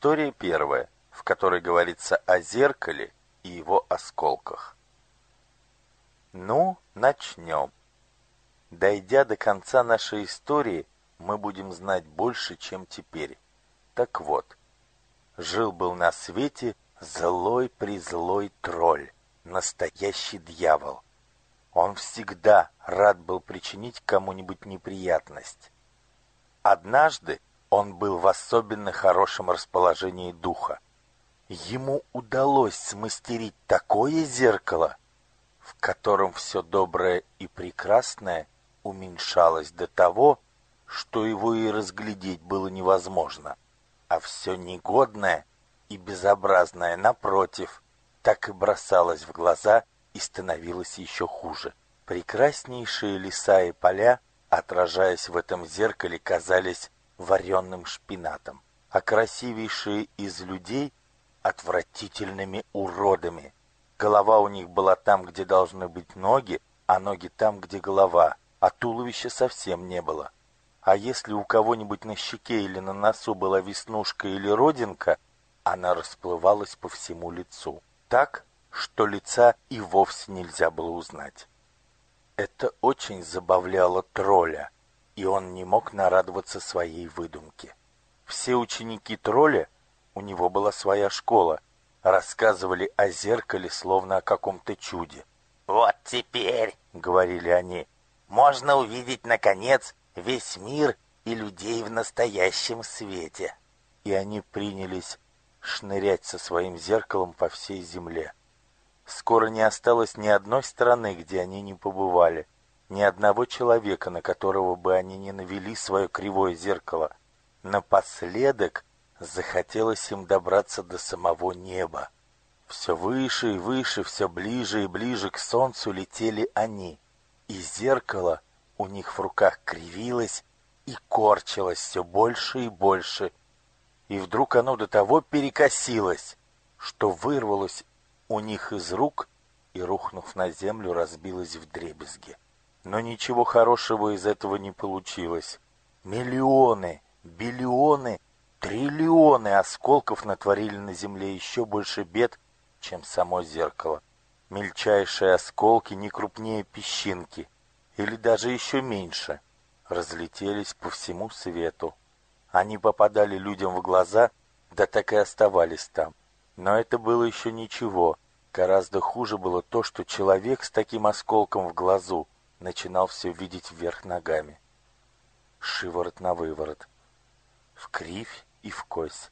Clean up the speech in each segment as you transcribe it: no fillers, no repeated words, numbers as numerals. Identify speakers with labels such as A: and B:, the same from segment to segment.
A: История первая, в которой говорится о зеркале и его осколках. Ну, начнем. Дойдя до конца нашей истории, мы будем знать больше, чем теперь. Так вот, жил-был на свете злой-призлой тролль, настоящий дьявол. Он всегда рад был причинить кому-нибудь неприятность. Однажды он был в особенно хорошем расположении духа. Ему удалось смастерить такое зеркало, в котором все доброе и прекрасное уменьшалось до того, что его и разглядеть было невозможно, а все негодное и безобразное, напротив, так и бросалось в глаза и становилось еще хуже. Прекраснейшие леса и поля, отражаясь в этом зеркале, казались вареным шпинатом, а красивейшие из людей — отвратительными уродами. Голова у них была там, где должны быть ноги, а ноги там, где голова, а туловища совсем не было. А если у кого-нибудь на щеке или на носу была веснушка или родинка, она расплывалась по всему лицу, так, что лица и вовсе нельзя было узнать. Это очень забавляло тролля, и он не мог нарадоваться своей выдумке. Все ученики тролля, у него была своя школа, рассказывали о зеркале, словно о каком-то чуде. «Вот теперь, — говорили они, — можно увидеть, наконец, весь мир и людей в настоящем свете». И они принялись шнырять со своим зеркалом по всей земле. Скоро не осталось ни одной страны, где они не побывали, ни одного человека, на которого бы они не навели свое кривое зеркало. Напоследок захотелось им добраться до самого неба. Все выше и выше, все ближе и ближе к солнцу летели они, и зеркало у них в руках кривилось и корчилось все больше и больше, и вдруг оно до того перекосилось, что вырвалось у них из рук и, рухнув на землю, разбилось вдребезги. Но ничего хорошего из этого не получилось. Миллионы, биллионы, триллионы осколков натворили на земле еще больше бед, чем само зеркало. Мельчайшие осколки, не крупнее песчинки, или даже еще меньше, разлетелись по всему свету. Они попадали людям в глаза, да так и оставались там. Но это было еще ничего. Гораздо хуже было то, что человек с таким осколком в глазу начинал все видеть вверх ногами. Шиворот на выворот, в кривь и в кось.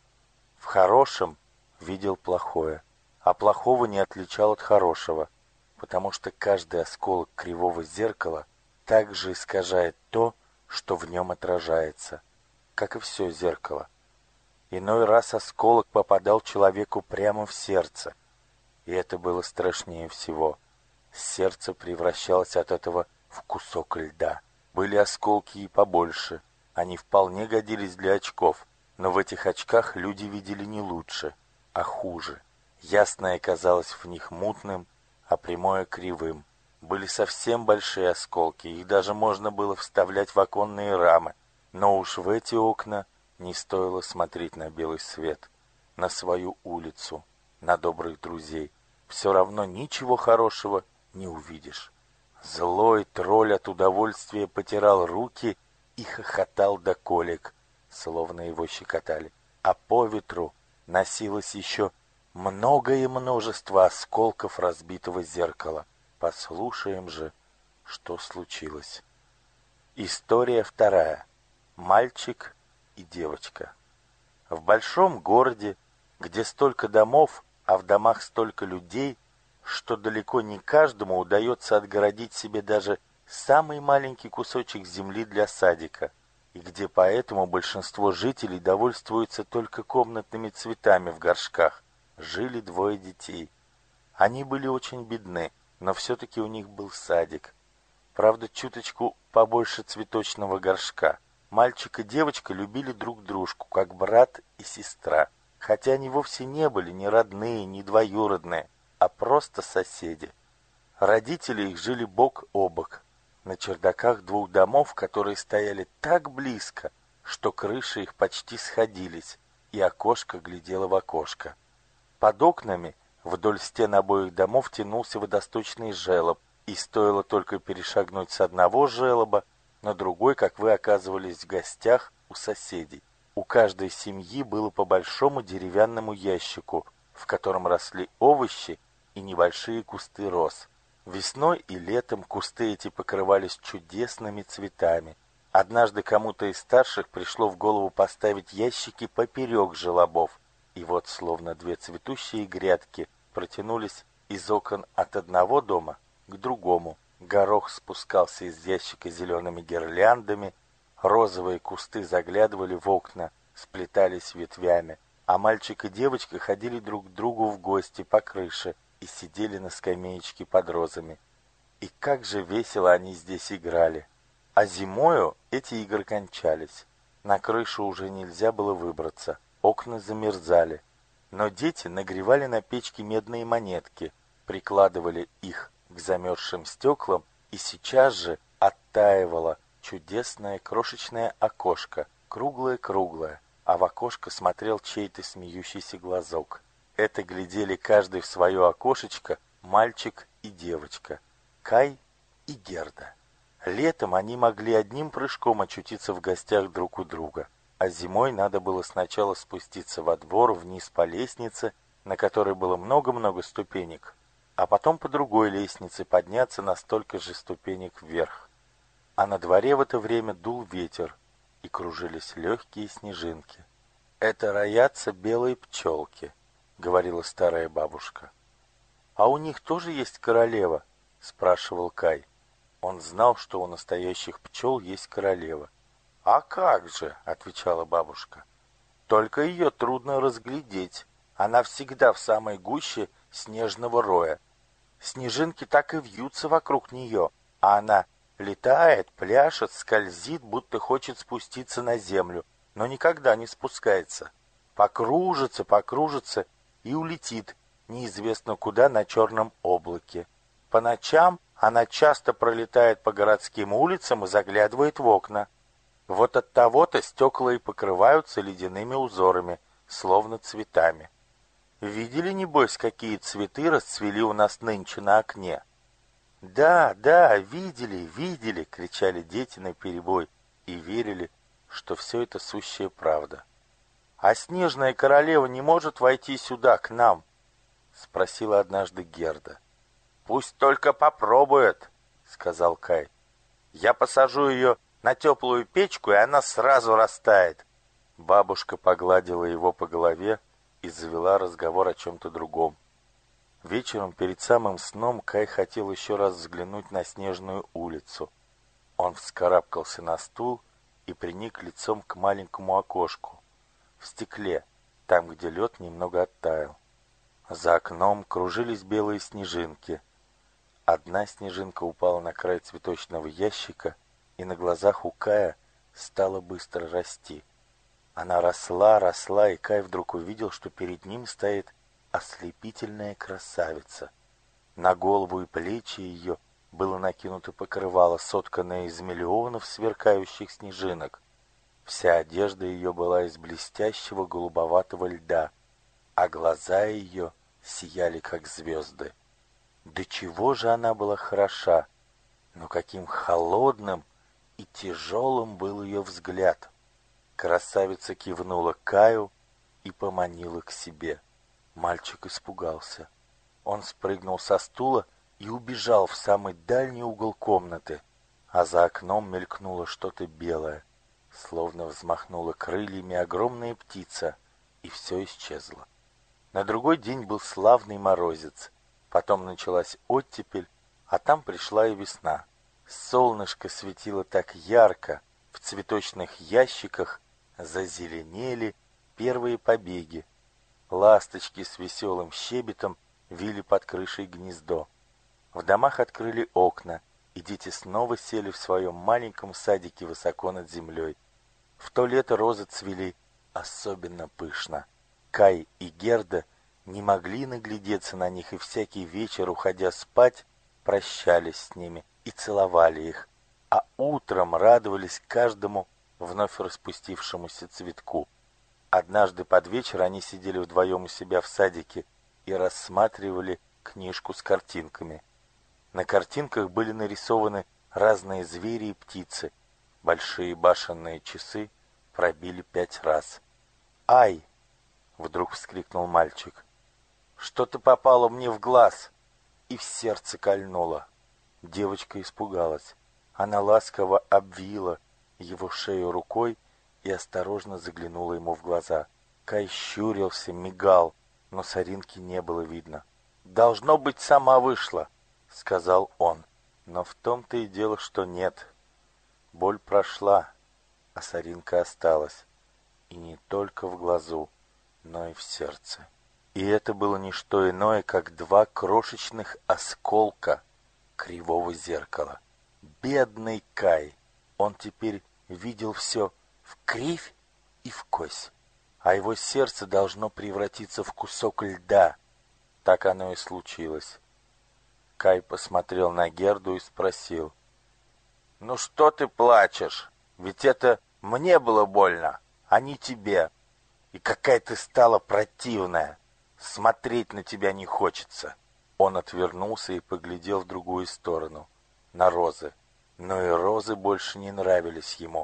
A: В хорошем видел плохое, а плохого не отличал от хорошего, потому что каждый осколок кривого зеркала также искажает то, что в нем отражается, как и все зеркало. Иной раз осколок попадал человеку прямо в сердце, и это было страшнее всего. Сердце превращалось от этого в кусок льда. Были осколки и побольше, они вполне годились для очков, но в этих очках люди видели не лучше, а хуже. Ясное казалось в них мутным, а прямое кривым. Были совсем большие осколки, их даже можно было вставлять в оконные рамы, но уж в эти окна не стоило смотреть на белый свет, на свою улицу, на добрых друзей. Все равно ничего хорошего не увидишь. Злой тролль от удовольствия потирал руки и хохотал до колик, словно его щекотали. А по ветру носилось еще многое множество осколков разбитого зеркала. Послушаем же, что случилось. История вторая. Мальчик и девочка. В большом городе, где столько домов, а в домах столько людей, что далеко не каждому удается отгородить себе даже самый маленький кусочек земли для садика, и где поэтому большинство жителей довольствуются только комнатными цветами в горшках, жили двое детей. Они были очень бедны, но все-таки у них был садик. Правда, чуточку побольше цветочного горшка. Мальчик и девочка любили друг дружку, как брат и сестра, хотя они вовсе не были ни родные, ни двоюродные, а просто соседи. Родители их жили бок о бок на чердаках двух домов, которые стояли так близко, что крыши их почти сходились, и окошко глядело в окошко. Под окнами вдоль стен обоих домов тянулся водосточный желоб, и стоило только перешагнуть с одного желоба на другой, как вы оказывались в гостях у соседей. У каждой семьи было по большому деревянному ящику, в котором росли овощи и небольшие кусты роз. Весной и летом кусты эти покрывались чудесными цветами. Однажды кому-то из старших пришло в голову поставить ящики поперек желобов, и вот словно две цветущие грядки протянулись из окон от одного дома к другому. Горох спускался из ящика зелеными гирляндами, розовые кусты заглядывали в окна, сплетались ветвями, а мальчик и девочка ходили друг к другу в гости по крыше и сидели на скамеечке под розами. И как же весело они здесь играли! А зимою эти игры кончались. На крышу уже нельзя было выбраться, окна замерзали. Но дети нагревали на печке медные монетки, прикладывали их к замерзшим стеклам, и сейчас же оттаивало чудесное крошечное окошко, круглое-круглое, а в окошко смотрел чей-то смеющийся глазок. Это глядели каждый в свое окошечко мальчик и девочка, Кай и Герда. Летом они могли одним прыжком очутиться в гостях друг у друга, а зимой надо было сначала спуститься во двор вниз по лестнице, на которой было много-много ступенек, а потом по другой лестнице подняться на столько же ступенек вверх. А на дворе в это время дул ветер, и кружились легкие снежинки. «Это роятся белые пчелки», — говорила старая бабушка. «А у них тоже есть королева?» — спрашивал Кай. Он знал, что у настоящих пчел есть королева. «А как же?» — отвечала бабушка. «Только ее трудно разглядеть. Она всегда в самой гуще снежного роя. Снежинки так и вьются вокруг нее, а она летает, пляшет, скользит, будто хочет спуститься на землю, но никогда не спускается. Покружится, покружится и улетит неизвестно куда на черном облаке. По ночам она часто пролетает по городским улицам и заглядывает в окна. Вот от того-то стекла и покрываются ледяными узорами, словно цветами. Видели, небось, какие цветы расцвели у нас нынче на окне?» «Да, да, видели, видели!» — кричали дети наперебой и верили, что все это сущая правда. «А снежная королева не может войти сюда, к нам?» — спросила однажды Герда. «Пусть только попробует», — сказал Кай. «Я посажу ее на теплую печку, и она сразу растает». Бабушка погладила его по голове и завела разговор о чем-то другом. Вечером перед самым сном Кай хотел еще раз взглянуть на снежную улицу. Он вскарабкался на стул и приник лицом к маленькому окошку в стекле, там, где лед немного оттаял. За окном кружились белые снежинки. Одна снежинка упала на край цветочного ящика, и на глазах у Кая стала быстро расти. Она росла, росла, и Кай вдруг увидел, что перед ним стоит ослепительная красавица. На голову и плечи ее было накинуто покрывало, сотканное из миллионов сверкающих снежинок. Вся одежда ее была из блестящего голубоватого льда, а глаза ее сияли, как звезды. До чего же она была хороша, но каким холодным и тяжелым был ее взгляд. Красавица кивнула Каю и поманила к себе. Мальчик испугался. Он спрыгнул со стула и убежал в самый дальний угол комнаты, а за окном мелькнуло что-то белое, словно взмахнула крыльями огромная птица, и все исчезло. На другой день был славный морозец, потом началась оттепель, а там пришла и весна. Солнышко светило так ярко, в цветочных ящиках зазеленели первые побеги. Ласточки с веселым щебетом вили под крышей гнездо. В домах открыли окна, и дети снова сели в своем маленьком садике высоко над землей. В то лето розы цвели особенно пышно. Кай и Герда не могли наглядеться на них, и всякий вечер, уходя спать, прощались с ними и целовали их, а утром радовались каждому вновь распустившемуся цветку. Однажды под вечер они сидели вдвоем у себя в садике и рассматривали книжку с картинками. На картинках были нарисованы разные звери и птицы. Большие башенные часы пробили 5 раз. «Ай!» — вдруг вскрикнул мальчик. «Что-то попало мне в глаз!» И в сердце кольнуло. Девочка испугалась. Она ласково обвила его шею рукой и осторожно заглянула ему в глаза. Кай щурился, мигал, но соринки не было видно. «Должно быть, сама вышла», — сказал он. Но в том-то и дело, что нет. Боль прошла, а соринка осталась. И не только в глазу, но и в сердце. И это было не что иное, как 2 крошечных осколка кривого зеркала. Бедный Кай! Он теперь видел все в кривь и в кось. А его сердце должно превратиться в кусок льда. Так оно и случилось. Кай посмотрел на Герду и спросил: «Ну что ты плачешь? Ведь это мне было больно, а не тебе. И какая ты стала противная. Смотреть на тебя не хочется». Он отвернулся и поглядел в другую сторону, на розы. Но и розы больше не нравились ему.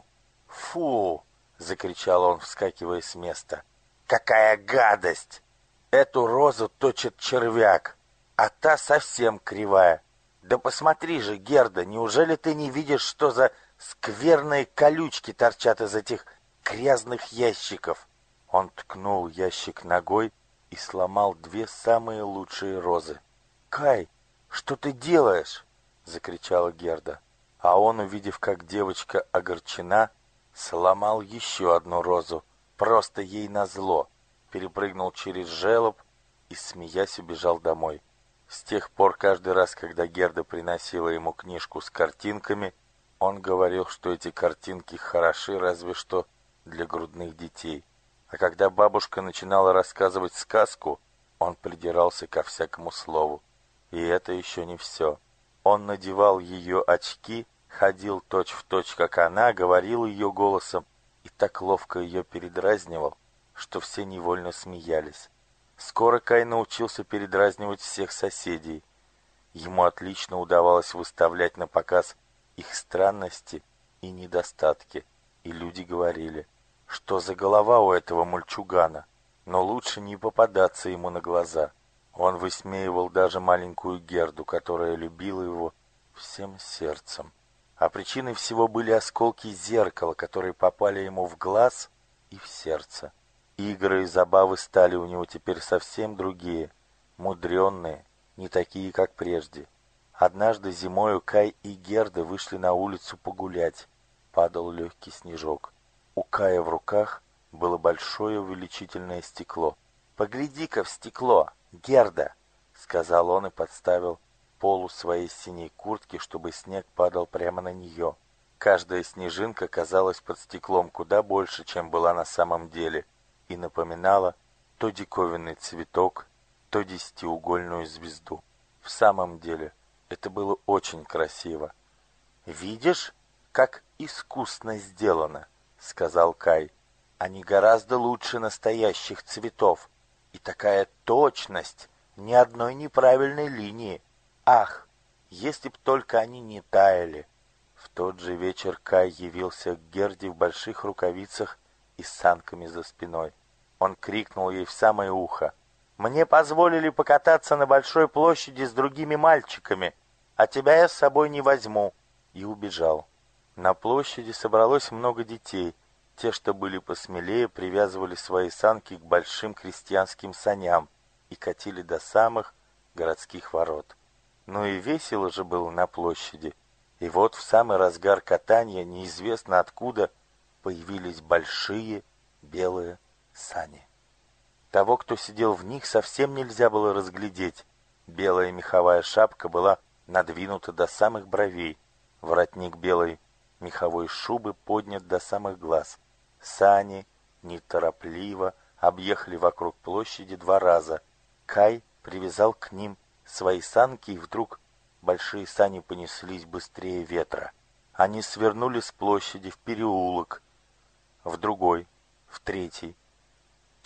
A: «Фу!» — закричал он, вскакивая с места. «Какая гадость! Эту розу точит червяк, а та совсем кривая. Да посмотри же, Герда, неужели ты не видишь, что за скверные колючки торчат из этих грязных ящиков?» Он ткнул ящик ногой и сломал 2 самые лучшие розы. «Кай, что ты делаешь?» — закричала Герда. А он, увидев, как девочка огорчена, сломал еще 1 розу, просто ей назло, перепрыгнул через желоб и, смеясь, убежал домой. С тех пор каждый раз, когда Герда приносила ему книжку с картинками, он говорил, что эти картинки хороши разве что для грудных детей. А когда бабушка начинала рассказывать сказку, он придирался ко всякому слову. И это еще не все. Он надевал ее очки, ходил точь-в-точь, как она, говорил ее голосом и так ловко ее передразнивал, что все невольно смеялись. Скоро Кай научился передразнивать всех соседей. Ему отлично удавалось выставлять на показ их странности и недостатки, и люди говорили: «Что за голова у этого мальчугана?» Но лучше не попадаться ему на глаза. Он высмеивал даже маленькую Герду, которая любила его всем сердцем. А причиной всего были осколки зеркала, которые попали ему в глаз и в сердце. Игры и забавы стали у него теперь совсем другие, мудренные, не такие, как прежде. Однажды зимою Кай и Герда вышли на улицу погулять. Падал легкий снежок. У Кая в руках было большое увеличительное стекло. «Погляди-ка в стекло, Герда!» — сказал он и подставил полу своей синей куртки, чтобы снег падал прямо на нее. Каждая снежинка казалась под стеклом куда больше, чем была на самом деле, и напоминала то диковинный цветок, то 10-угольную звезду. В самом деле это было очень красиво. «Видишь, как искусно сделано?» — сказал Кай. «Они гораздо лучше настоящих цветов. И такая точность, ни одной неправильной линии. Ах, если б только они не таяли!» В тот же вечер Кай явился к Герде в больших рукавицах и с санками за спиной. Он крикнул ей в самое ухо: «Мне позволили покататься на большой площади с другими мальчиками, а тебя я с собой не возьму!» И убежал. На площади собралось много детей. Те, что были посмелее, привязывали свои санки к большим крестьянским саням и катили до самых городских ворот. Ну и весело же было на площади. И вот в самый разгар катания неизвестно откуда появились большие белые сани. Того, кто сидел в них, совсем нельзя было разглядеть. Белая меховая шапка была надвинута до самых бровей. Воротник белой меховой шубы поднят до самых глаз. Сани неторопливо объехали вокруг площади 2 раза. Кай привязал к ним свои санки, и вдруг большие сани понеслись быстрее ветра. Они свернули с площади в переулок, в другой, в третий.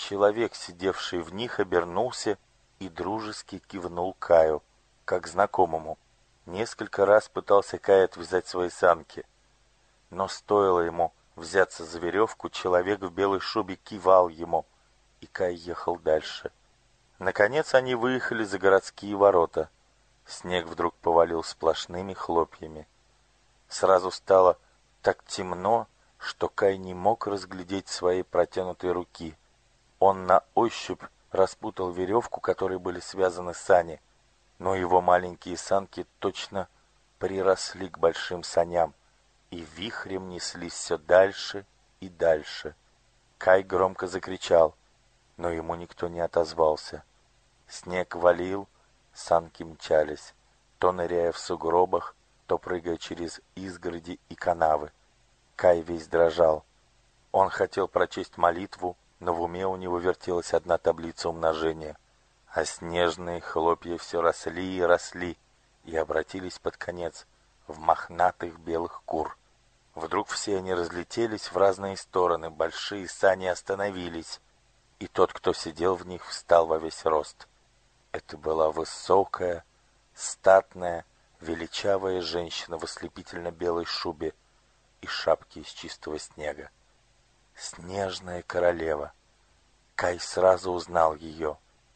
A: человек, сидевший в них, обернулся и дружески кивнул Каю, как знакомому. Несколько раз пытался Кай отвязать свои санки, но стоило ему взяться за веревку, человек в белой шубе кивал ему, и Кай ехал дальше. Наконец они выехали за городские ворота. Снег вдруг повалил сплошными хлопьями. Сразу стало так темно, что Кай не мог разглядеть своей протянутой руки. Он на ощупь распутал веревку, которой были связаны сани, но его маленькие санки точно приросли к большим саням и вихрем неслись все дальше и дальше. Кай громко закричал, но ему никто не отозвался. Снег валил, санки мчались, то ныряя в сугробах, то прыгая через изгороди и канавы. Кай весь дрожал. Он хотел прочесть молитву, но в уме у него вертелась одна таблица умножения, а снежные хлопья все росли и росли и обратились под конец в мохнатых белых кур. Вдруг все они разлетелись в разные стороны, большие сани остановились, и тот, кто сидел в них, встал во весь рост. Это была высокая, статная, величавая женщина в ослепительно-белой шубе и шапке из чистого снега. Снежная королева. Кай сразу узнал ее.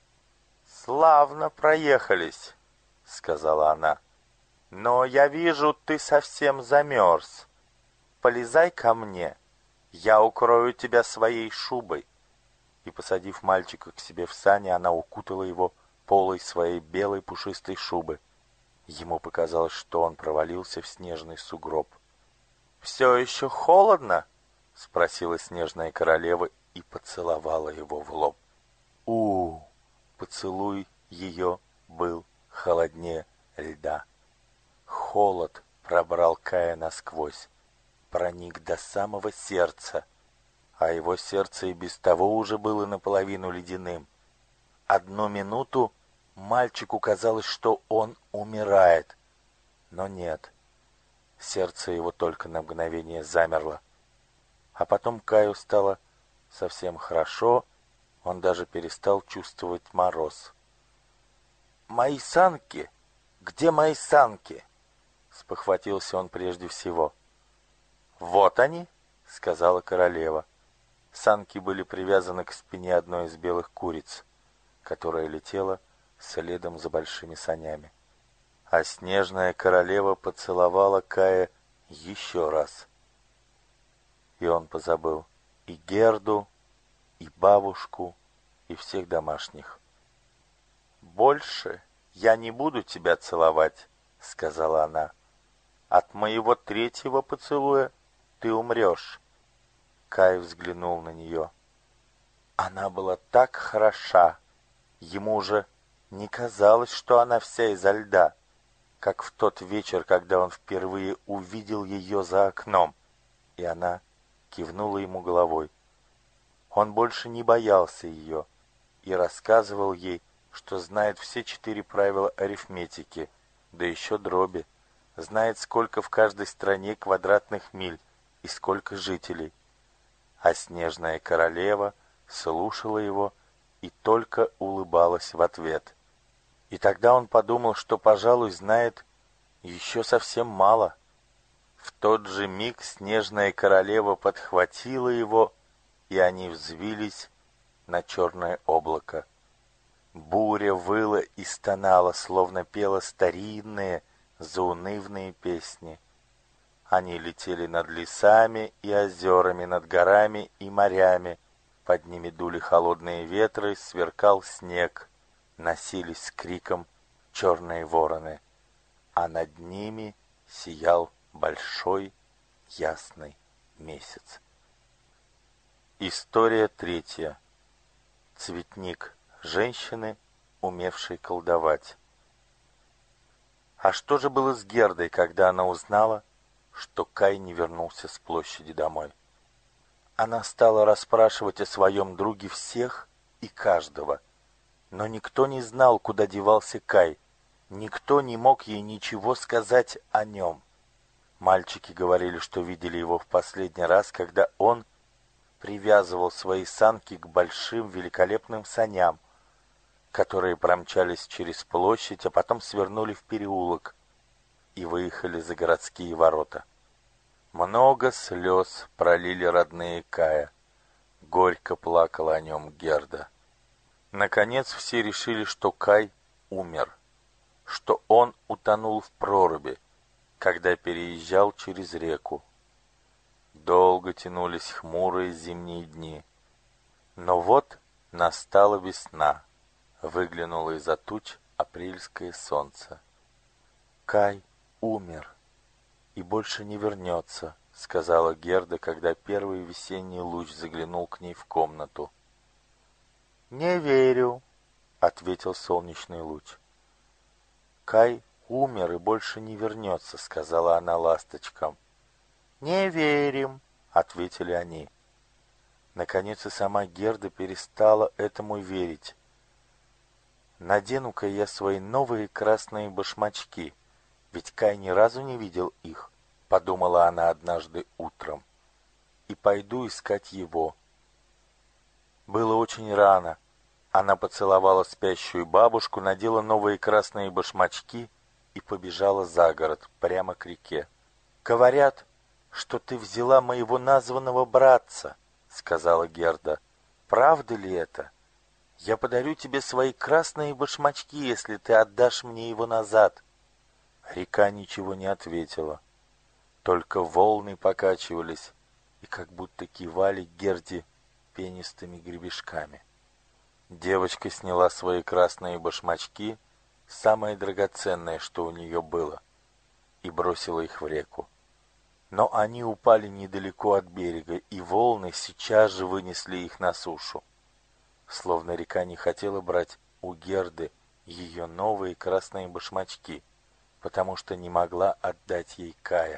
A: «Славно проехались», — сказала она. «Но я вижу, ты совсем замерз. Полезай ко мне, я укрою тебя своей шубой». И, посадив мальчика к себе в сани, она укутала его полой своей белой пушистой шубы. Ему показалось, что он провалился в снежный сугроб. «Все еще холодно?» — спросила снежная королева и поцеловала его в лоб. Поцелуй ее был холоднее льда. Холод пробрал Кая насквозь, проник до самого сердца, а его сердце и без того уже было наполовину ледяным. Одну минуту мальчику казалось, что он умирает, но нет. Сердце его только на мгновение замерло. А потом Каю стало совсем хорошо, он даже перестал чувствовать мороз. «Мои санки! Где мои санки?» — спохватился он прежде всего. «Вот они!» — сказала королева. Санки были привязаны к спине одной из белых куриц, которая летела следом за большими санями. А снежная королева поцеловала Кая еще раз. И он позабыл и Герду, и бабушку, и всех домашних. «Больше я не буду тебя целовать», — сказала она. «От моего третьего поцелуя ты умрешь». Кай взглянул на нее. Она была так хороша, ему уже не казалось, что она вся изо льда, как в тот вечер, когда он впервые увидел ее за окном, и она кивнула ему головой. Он больше не боялся ее и рассказывал ей, что знает все 4 правила арифметики, да еще дроби, знает, сколько в каждой стране квадратных миль и сколько жителей. А снежная королева слушала его и только улыбалась в ответ. И тогда он подумал, что, пожалуй, знает еще совсем мало. В тот же миг снежная королева подхватила его, и они взвились на черное облако. Буря выла и стонала, словно пела старинные, заунывные песни. Они летели над лесами и озерами, над горами и морями. Под ними дули холодные ветры, сверкал снег. Носились с криком черные вороны, а над ними сиял большой ясный месяц. История 3. Цветник женщины, умевшей колдовать. А что же было с Гердой, когда она узнала, что Кай не вернулся с площади домой? Она стала расспрашивать о своем друге всех и каждого, но никто не знал, куда девался Кай, никто не мог ей ничего сказать о нем. Мальчики говорили, что видели его в последний раз, когда он привязывал свои санки к большим великолепным саням, которые промчались через площадь, а потом свернули в переулок и выехали за городские ворота. Много слез пролили родные Кая. Горько плакала о нем Герда. Наконец все решили, что Кай умер, что он утонул в проруби, когда переезжал через реку. Долго тянулись хмурые зимние дни. Но вот настала весна. Выглянуло из-за туч апрельское солнце. «Кай умер и больше не вернется», — сказала Герда, когда первый весенний луч заглянул к ней в комнату. «Не верю», — ответил солнечный луч. «Кай умер и больше не вернется», — сказала она ласточкам. «Не верим», — ответили они. Наконец и сама Герда перестала этому верить. «Надену-ка я свои новые красные башмачки, ведь Кай ни разу не видел их», — подумала она однажды утром, — «и пойду искать его». Было очень рано. Она поцеловала спящую бабушку, надела новые красные башмачки и побежала за город, прямо к реке. «Говорят, что ты взяла моего названного братца», — сказала Герда. «Правда ли это? Я подарю тебе свои красные башмачки, если ты отдашь мне его назад». Река ничего не ответила, только волны покачивались и как будто кивали Герде пенистыми гребешками. Девочка сняла свои красные башмачки, самое драгоценное, что у нее было, и бросила их в реку. Но они упали недалеко от берега, и волны сейчас же вынесли их на сушу. Словно река не хотела брать у Герды ее новые красные башмачки, потому что не могла отдать ей Кая.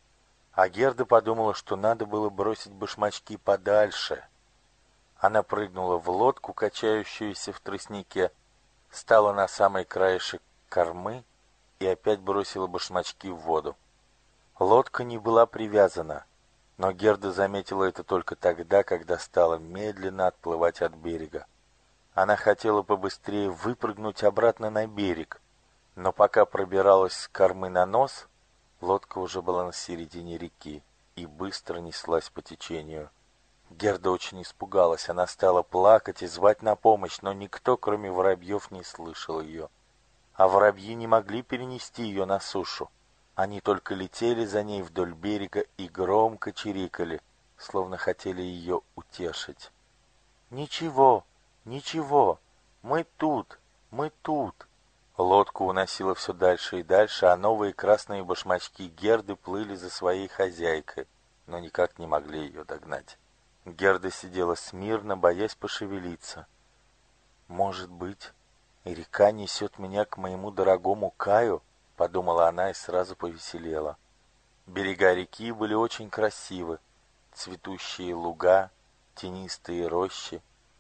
A: А Герда подумала, что надо было бросить башмачки подальше. Она прыгнула в лодку, качающуюся в тростнике, стала на самый краешек кормы и опять бросила башмачки в воду. Лодка не была привязана, но Герда заметила это только тогда, когда стала медленно отплывать от берега. Она хотела побыстрее выпрыгнуть обратно на берег, но пока пробиралась с кормы на нос, лодка уже была на середине реки и быстро неслась по течению. Герда очень испугалась, она стала плакать и звать на помощь, но никто, кроме воробьев, не слышал ее. А воробьи не могли перенести ее на сушу. Они только летели за ней вдоль берега и громко чирикали, словно хотели ее утешить. «Ничего, ничего, мы тут, мы тут». Лодку уносило все дальше и дальше, а новые красные башмачки Герды плыли за своей хозяйкой, но никак не могли ее догнать. Герда сидела смирно, боясь пошевелиться. «Может быть, и река несет меня к моему дорогому Каю?» — подумала она и сразу повеселела. Берега реки были очень красивы, цветущие луга, тенистые рощи,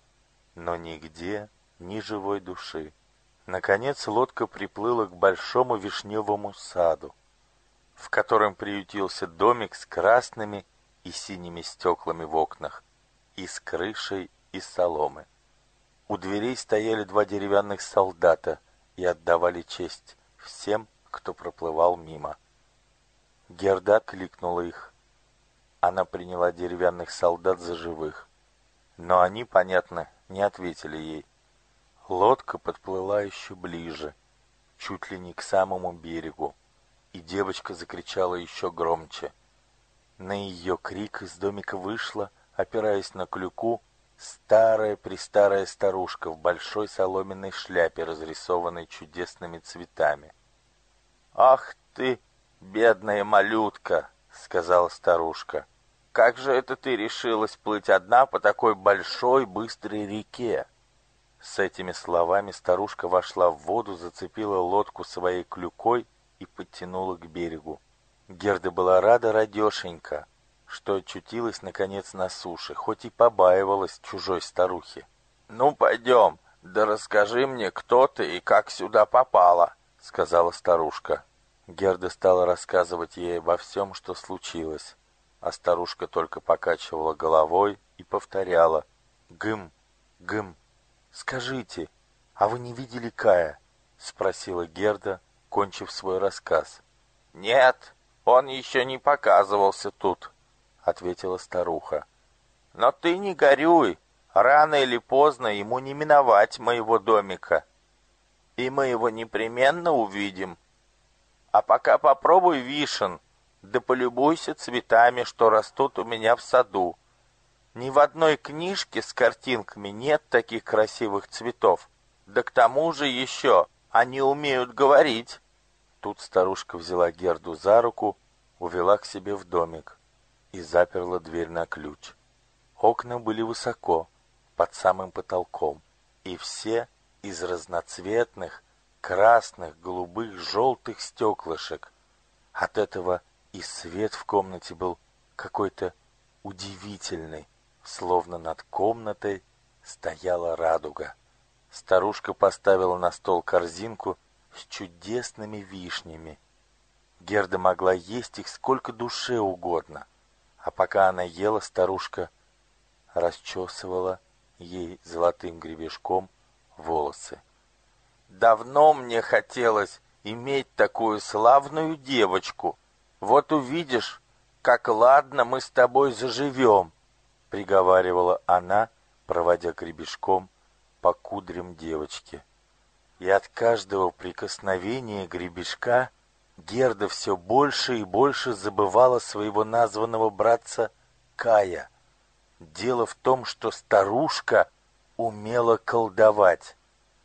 A: но нигде ни живой души. Наконец лодка приплыла к большому вишневому саду, в котором приютился домик с красными и синими стеклами в окнах, и с крышей из соломы. У дверей стояли два деревянных солдата и отдавали честь всем, кто проплывал мимо. Герда кликнула их. Она приняла деревянных солдат за живых, но они, понятно, не ответили ей. Лодка подплыла еще ближе, чуть ли не к самому берегу, и девочка закричала еще громче. На ее крик из домика вышла, опираясь на клюку, старая-престарая старушка в большой соломенной шляпе, разрисованной чудесными цветами. «Ах ты, бедная малютка!» — сказала старушка. «Как же это ты решилась плыть одна по такой большой быстрой реке?» С этими словами старушка вошла в воду, зацепила лодку своей клюкой и подтянула к берегу. Герда была рада радешенька, что очутилась наконец на суше, хоть и побаивалась чужой старухи. «Ну, пойдем, да расскажи мне, кто ты и как сюда попала», — сказала старушка. Герда стала рассказывать ей обо всем, что случилось, а старушка только покачивала головой и повторяла: «Гм, гм». «Скажите, а вы не видели Кая?» — спросила Герда, кончив свой рассказ. «Нет, он еще не показывался тут», — ответила старуха. «Но ты не горюй, рано или поздно ему не миновать моего домика, и мы его непременно увидим. А пока попробуй вишен, да полюбуйся цветами, что растут у меня в саду. Ни в одной книжке с картинками нет таких красивых цветов. Да к тому же еще они умеют говорить». Тут старушка взяла Герду за руку, увела к себе в домик и заперла дверь на ключ. Окна были высоко, под самым потолком, и все из разноцветных, красных, голубых, желтых стеклышек. От этого и свет в комнате был какой-то удивительный, словно над комнатой стояла радуга. Старушка поставила на стол корзинку с чудесными вишнями. Герда могла есть их сколько душе угодно, а пока она ела, старушка расчесывала ей золотым гребешком волосы. «Давно мне хотелось иметь такую славную девочку. Вот увидишь, как ладно мы с тобой заживем», — приговаривала она, проводя гребешком по кудрям девочки. И от каждого прикосновения гребешка Герда все больше и больше забывала своего названного братца Кая. Дело в том, что старушка умела колдовать.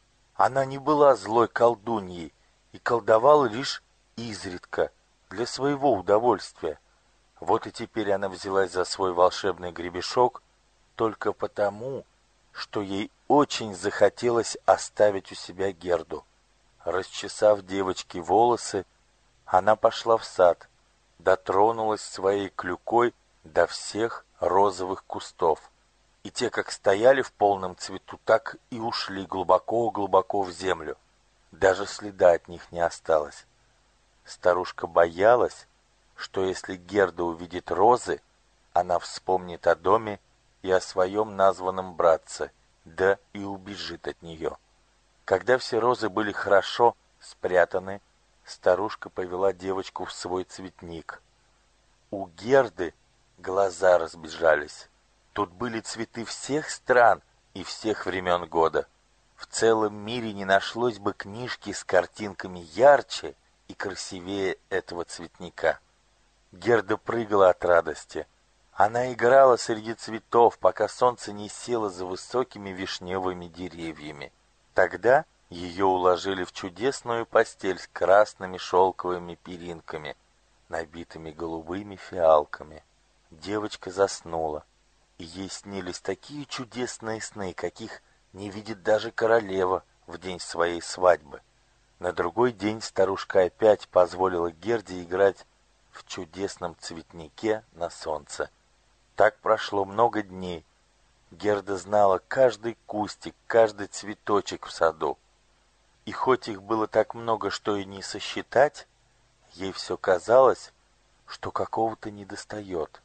A: Она не была злой колдуньей и колдовала лишь изредка, для своего удовольствия. Вот и теперь она взялась за свой волшебный гребешок только потому, что ей очень захотелось оставить у себя Герду. Расчесав девочке волосы, она пошла в сад, дотронулась своей клюкой до всех розовых кустов. И те, как стояли в полном цвету, так и ушли глубоко-глубоко в землю. Даже следа от них не осталось. Старушка боялась, что если Герда увидит розы, она вспомнит о доме и о своем названном братце, да и убежит от нее. Когда все розы были хорошо спрятаны, старушка повела девочку в свой цветник. У Герды глаза разбежались. Тут были цветы всех стран и всех времен года. В целом мире не нашлось бы книжки с картинками ярче и красивее этого цветника. Герда прыгала от радости. Она играла среди цветов, пока солнце не село за высокими вишневыми деревьями. Тогда ее уложили в чудесную постель с красными шелковыми перинками, набитыми голубыми фиалками. Девочка заснула, и ей снились такие чудесные сны, каких не видит даже королева в день своей свадьбы. На другой день старушка опять позволила Герде играть в чудесном цветнике на солнце. Так прошло много дней. Герда знала каждый кустик, каждый цветочек в саду. И хоть их было так много, что и не сосчитать, ей все казалось, что какого-то недостает.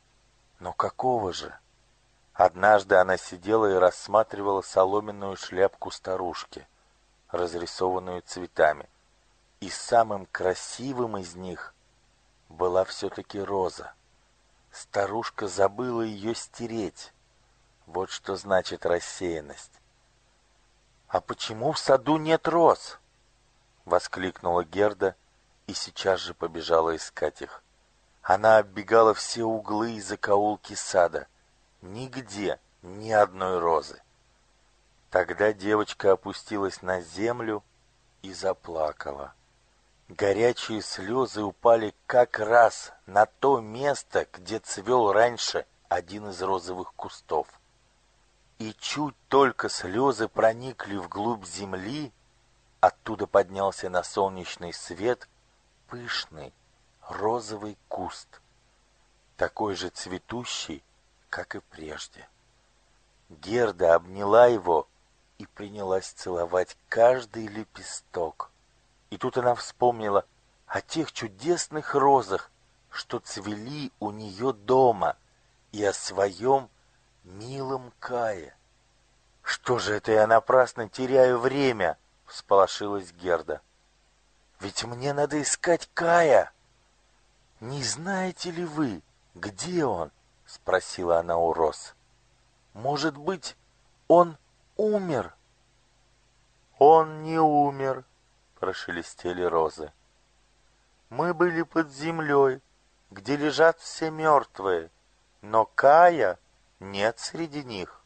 A: Но какого же? Однажды она сидела и рассматривала соломенную шляпку старушки, разрисованную цветами. И самым красивым из них была все-таки роза. Старушка забыла ее стереть. Вот что значит рассеянность. «А почему в саду нет роз?» — воскликнула Герда и сейчас же побежала искать их. Она оббегала все углы и закоулки сада. Нигде ни одной розы. Тогда девочка опустилась на землю и заплакала. Горячие слезы упали как раз на то место, где цвел раньше один из розовых кустов. И чуть только слезы проникли вглубь земли, оттуда поднялся на солнечный свет пышный розовый куст, такой же цветущий, как и прежде. Герда обняла его и принялась целовать каждый лепесток. И тут она вспомнила о тех чудесных розах, что цвели у нее дома, и о своем милом Кае. «Что же это я напрасно теряю время?» — всполошилась Герда. «Ведь мне надо искать Кая!» «Не знаете ли вы, где он?» — спросила она у роз. «Может быть, он умер?» «Он не умер», — прошелестели розы. «Мы были под землей, где лежат все мертвые, но Кая нет среди них».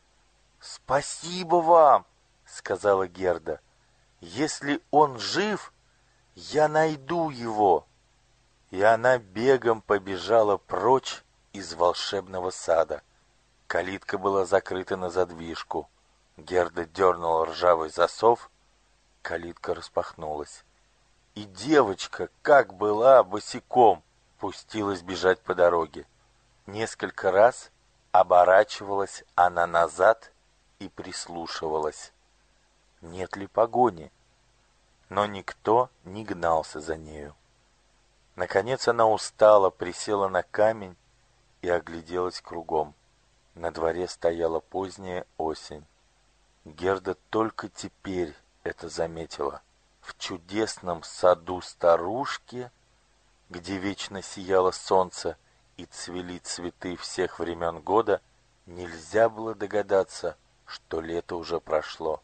A: «Спасибо вам», — сказала Герда. «Если он жив, я найду его». И она бегом побежала прочь из волшебного сада. Калитка была закрыта на задвижку. Герда дернула ржавый засов, калитка распахнулась. И девочка, как была, босиком, пустилась бежать по дороге. Несколько раз оборачивалась она назад и прислушивалась. Нет ли погони? Но никто не гнался за нею. Наконец она устала, присела на камень и огляделась кругом. На дворе стояла поздняя осень. Герда только теперь это заметила. В чудесном саду старушки, где вечно сияло солнце и цвели цветы всех времен года, нельзя было догадаться, что лето уже прошло.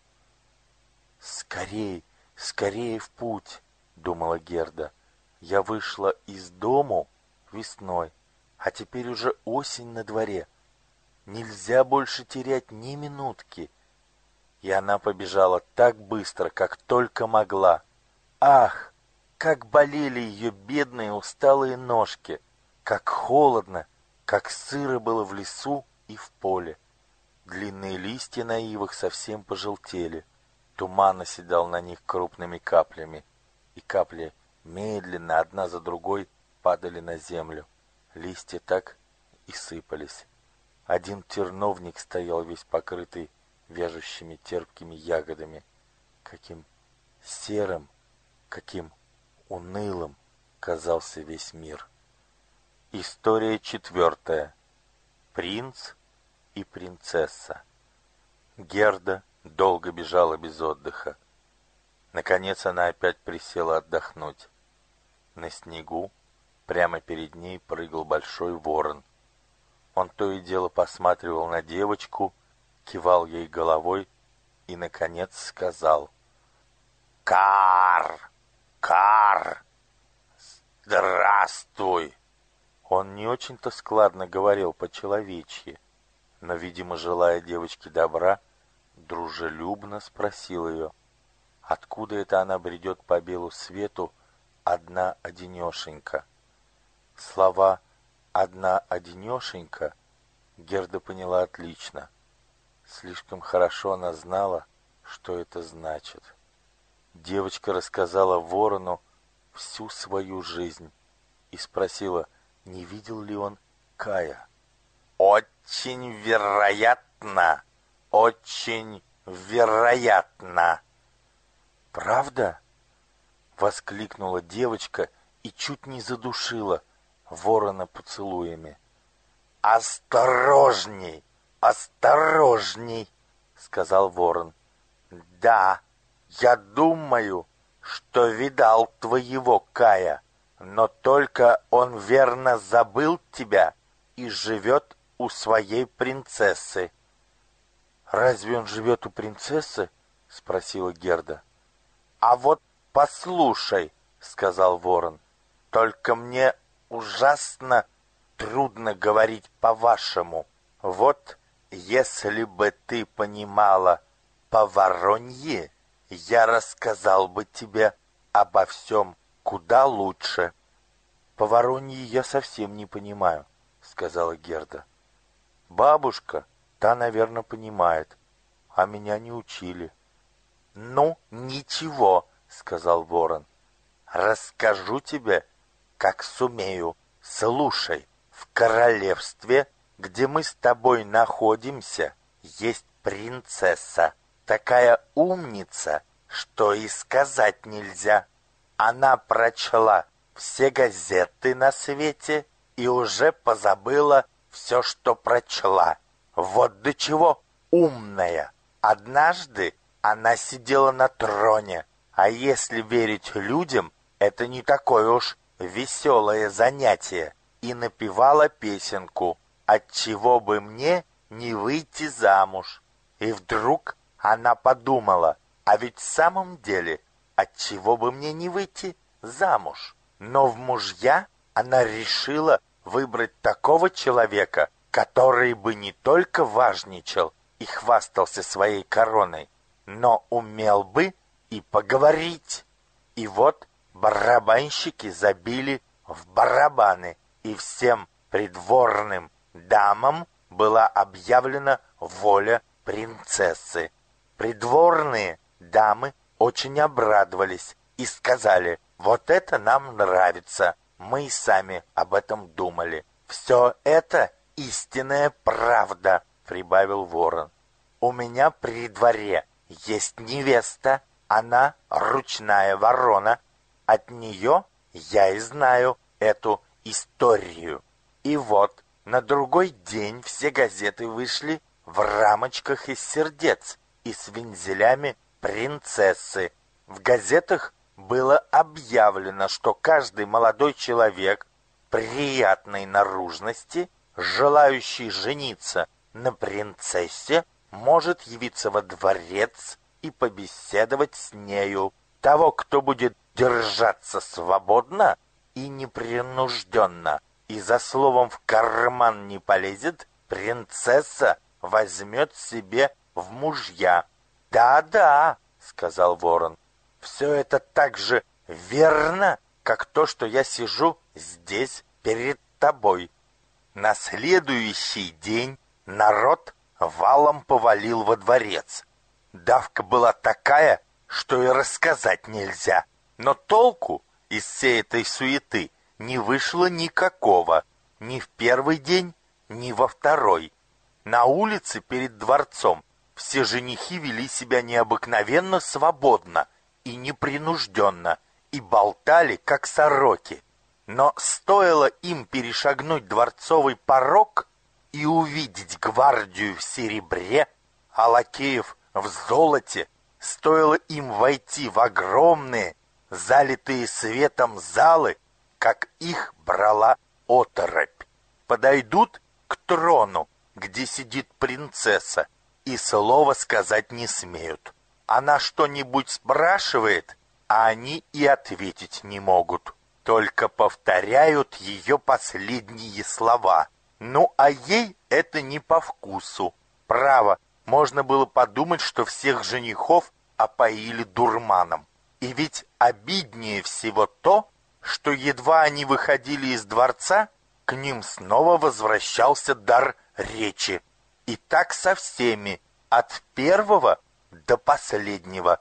A: «Скорей, скорее в путь!» — думала Герда. «Я вышла из дому весной, а теперь уже осень на дворе. Нельзя больше терять ни минутки». И она побежала так быстро, как только могла. Ах, как болели ее бедные усталые ножки! Как холодно, как сыро было в лесу и в поле. Длинные листья на ивах совсем пожелтели. Туман оседал на них крупными каплями, и капли медленно, одна за другой, падали на землю. Листья так и сыпались. Один терновник стоял весь покрытый вяжущими терпкими ягодами. Каким серым, каким унылым казался весь мир. История 4. Принц и принцесса. Герда долго бежала без отдыха. Наконец она опять присела отдохнуть. На снегу прямо перед ней прыгал большой ворон. Он то и дело посматривал на девочку, кивал ей головой и, наконец, сказал: «Кар! Кар! Здравствуй!» Он не очень-то складно говорил по-человечьи, но, видимо, желая девочке добра, дружелюбно спросил ее, откуда это она бредет по белу свету одна-одинешенька. Слова «одна-одинешенька» Герда поняла отлично. Слишком хорошо она знала, что это значит. Девочка рассказала ворону всю свою жизнь и спросила, не видел ли он Кая. «Очень вероятно, очень вероятно!» «Правда?» — воскликнула девочка и чуть не задушила ворона поцелуями. «Осторожней, осторожней!» — сказал ворон. «Да, я думаю, что видал твоего Кая, но только он верно забыл тебя и живет у своей принцессы». «Разве он живет у принцессы?» — спросила Герда. «А вот послушай», — сказал ворон, — «только мне ужасно трудно говорить по-вашему. Вот если бы ты понимала по-воронье, я рассказал бы тебе обо всем куда лучше». «По-воронье я совсем не понимаю», — сказала Герда. «Бабушка, та, наверное, понимает, а меня не учили». «Ну, ничего», — сказал ворон. «Расскажу тебе, как сумею. Слушай, в королевстве, где мы с тобой находимся, есть принцесса, такая умница, что и сказать нельзя. Она прочла все газеты на свете и уже позабыла все, что прочла. Вот до чего умная. Однажды она сидела на троне, а если верить людям, это не такое уж веселое занятие, и напевала песенку «Отчего бы мне не выйти замуж?» И вдруг она подумала, а ведь в самом деле, отчего бы мне не выйти замуж? Но в мужья она решила выбрать такого человека, который бы не только важничал и хвастался своей короной, но умел бы и поговорить. И вот барабанщики забили в барабаны, и всем придворным дамам была объявлена воля принцессы. Придворные дамы очень обрадовались и сказали: «Вот это нам нравится, мы и сами об этом думали». «Все это истинная правда», — прибавил ворон. «У меня при дворе есть невеста, она ручная ворона. От нее я и знаю эту историю». И вот на другой день все газеты вышли в рамочках из сердец и с вензелями принцессы. В газетах было объявлено, что каждый молодой человек приятной наружности, желающий жениться на принцессе, может явиться во дворец и побеседовать с нею. Того, кто будет держаться свободно и непринужденно, и за словом в карман не полезет, принцесса возьмет себе в мужья. «Да-да», — сказал ворон, — «все это так же верно, как то, что я сижу здесь перед тобой». На следующий день народ валом повалил во дворец. Давка была такая, что и рассказать нельзя. Но толку из всей этой суеты не вышло никакого, ни в первый день, ни во второй. На улице перед дворцом все женихи вели себя необыкновенно свободно и непринужденно, и болтали, как сороки. Но стоило им перешагнуть дворцовый порог и увидеть гвардию в серебре, а лакеев в золоте, стоило им войти в огромные, залитые светом залы, как их брала оторопь. Подойдут к трону, где сидит принцесса, и слова сказать не смеют. Она что-нибудь спрашивает, а они и ответить не могут. Только повторяют ее последние слова. Ну, а ей это не по вкусу. Право, можно было подумать, что всех женихов опоили дурманом. И ведь обиднее всего то, что едва они выходили из дворца, к ним снова возвращался дар речи. И так со всеми, от первого до последнего.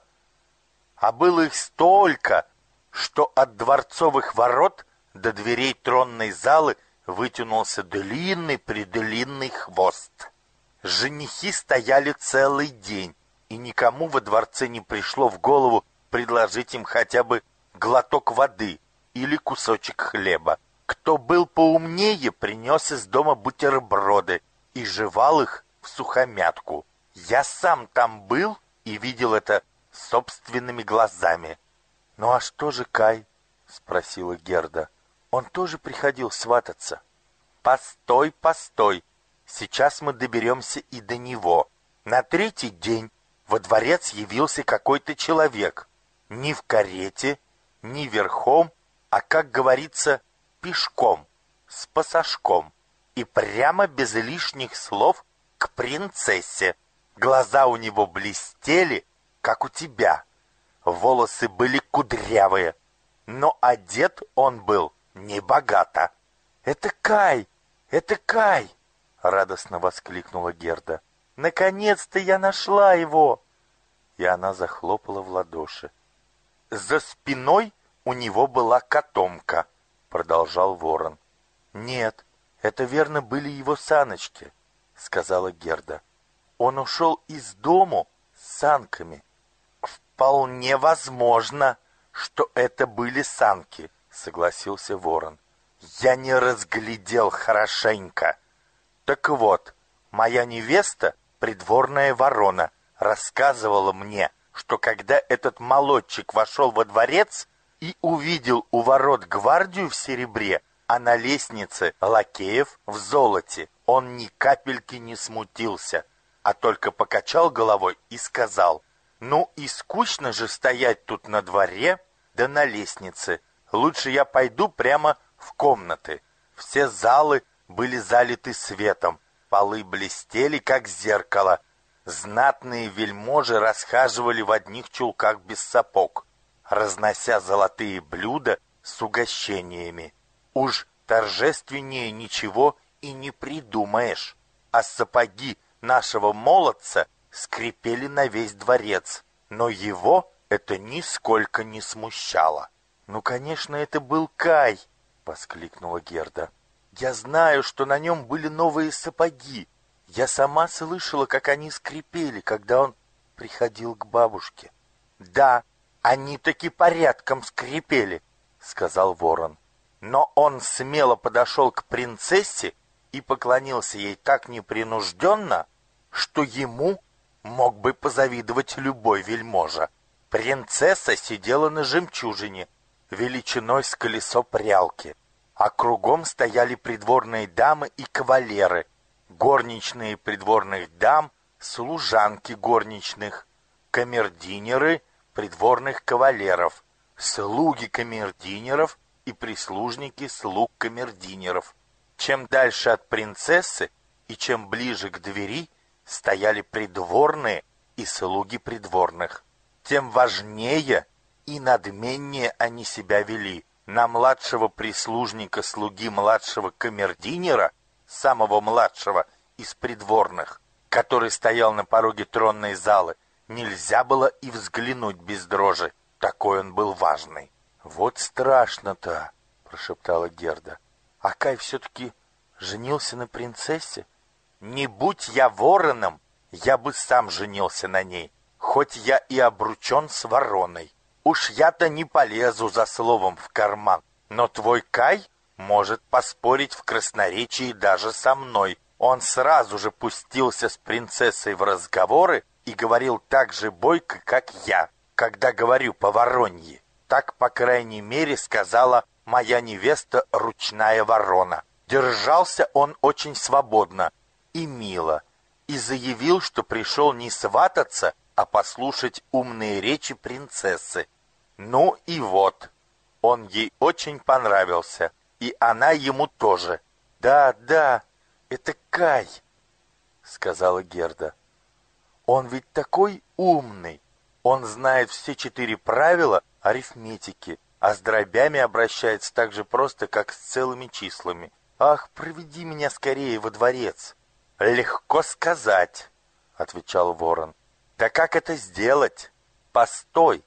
A: А было их столько, что от дворцовых ворот до дверей тронной залы вытянулся длинный-предлинный хвост. Женихи стояли целый день, и никому во дворце не пришло в голову предложить им хотя бы глоток воды или кусочек хлеба. Кто был поумнее, принес из дома бутерброды и жевал их в сухомятку. Я сам там был и видел это собственными глазами. «Ну а что же Кай?» — спросила Герда. «Он тоже приходил свататься?» «Постой, постой! Сейчас мы доберемся и до него. На третий день во дворец явился какой-то человек. Ни в карете, ни верхом, а, как говорится, пешком, с пасашком. И прямо без лишних слов к принцессе. Глаза у него блестели, как у тебя. Волосы были кудрявые, но одет он был небогато. «Это Кай! Это Кай!» — радостно воскликнула Герда. «Наконец-то я нашла его!» И она захлопала в ладоши. «За спиной у него была котомка», — продолжал ворон. «Нет, это верно были его саночки», — сказала Герда. «Он ушел из дому с санками». «Вполне возможно, что это были санки», — согласился ворон. «Я не разглядел хорошенько. Так вот, Моя невеста, придворная ворона, рассказывала мне, что когда этот молодчик вошел во дворец и увидел у ворот гвардию в серебре, а на лестнице лакеев в золоте, он ни капельки не смутился, а только покачал головой и сказал: «Ну и скучно же стоять тут на дворе, да на лестнице. Лучше я пойду прямо в комнаты». Все залы были залиты светом, полы блестели, как зеркало. Знатные вельможи расхаживали в одних чулках без сапог, разнося золотые блюда с угощениями. Уж торжественнее ничего и не придумаешь. А сапоги нашего молодца скрипели на весь дворец, но его это нисколько не смущало. «Ну, конечно, это был Кай!» — воскликнула Герда. «Я знаю, что на нем были новые сапоги. Я сама слышала, как они скрипели, когда он приходил к бабушке». «Да, они таки порядком скрипели», — сказал ворон. «Но он смело подошел к принцессе и поклонился ей так непринужденно, что ему мог бы позавидовать любой вельможа. Принцесса сидела на жемчужине, величиной с колесо прялки, а кругом стояли придворные дамы и кавалеры, горничные придворных дам, служанки горничных, камердинеры придворных кавалеров, слуги камердинеров и прислужники слуг камердинеров. Чем дальше от принцессы и чем ближе к двери стояли придворные и слуги придворных, тем важнее и надменнее они себя вели. На младшего прислужника слуги младшего камердинера, самого младшего из придворных, который стоял на пороге тронной залы, нельзя было и взглянуть без дрожи, такой он был важный. «Вот страшно-то!» — прошептала Герда. «А Кай все-таки женился на принцессе?» «Не будь я вороном, я бы сам женился на ней, хоть я и обручен с вороной. Уж я-то не полезу за словом в карман, но твой Кай может поспорить в красноречии даже со мной. Он сразу же пустился с принцессой в разговоры и говорил так же бойко, как я, когда говорю по-вороньи. Так, по крайней мере, сказала моя невеста ручная ворона. Держался он очень свободно и мило, и заявил, что пришел не свататься, а послушать умные речи принцессы. Ну и вот, он ей очень понравился, и она ему тоже. «Да, да, это Кай», — сказала Герда. «Он ведь такой умный. Он знает все 4 правила арифметики, а с дробями обращается так же просто, как с целыми числами. Ах, проведи меня скорее во дворец». «Легко сказать», — отвечал ворон. «Да как это сделать? Постой,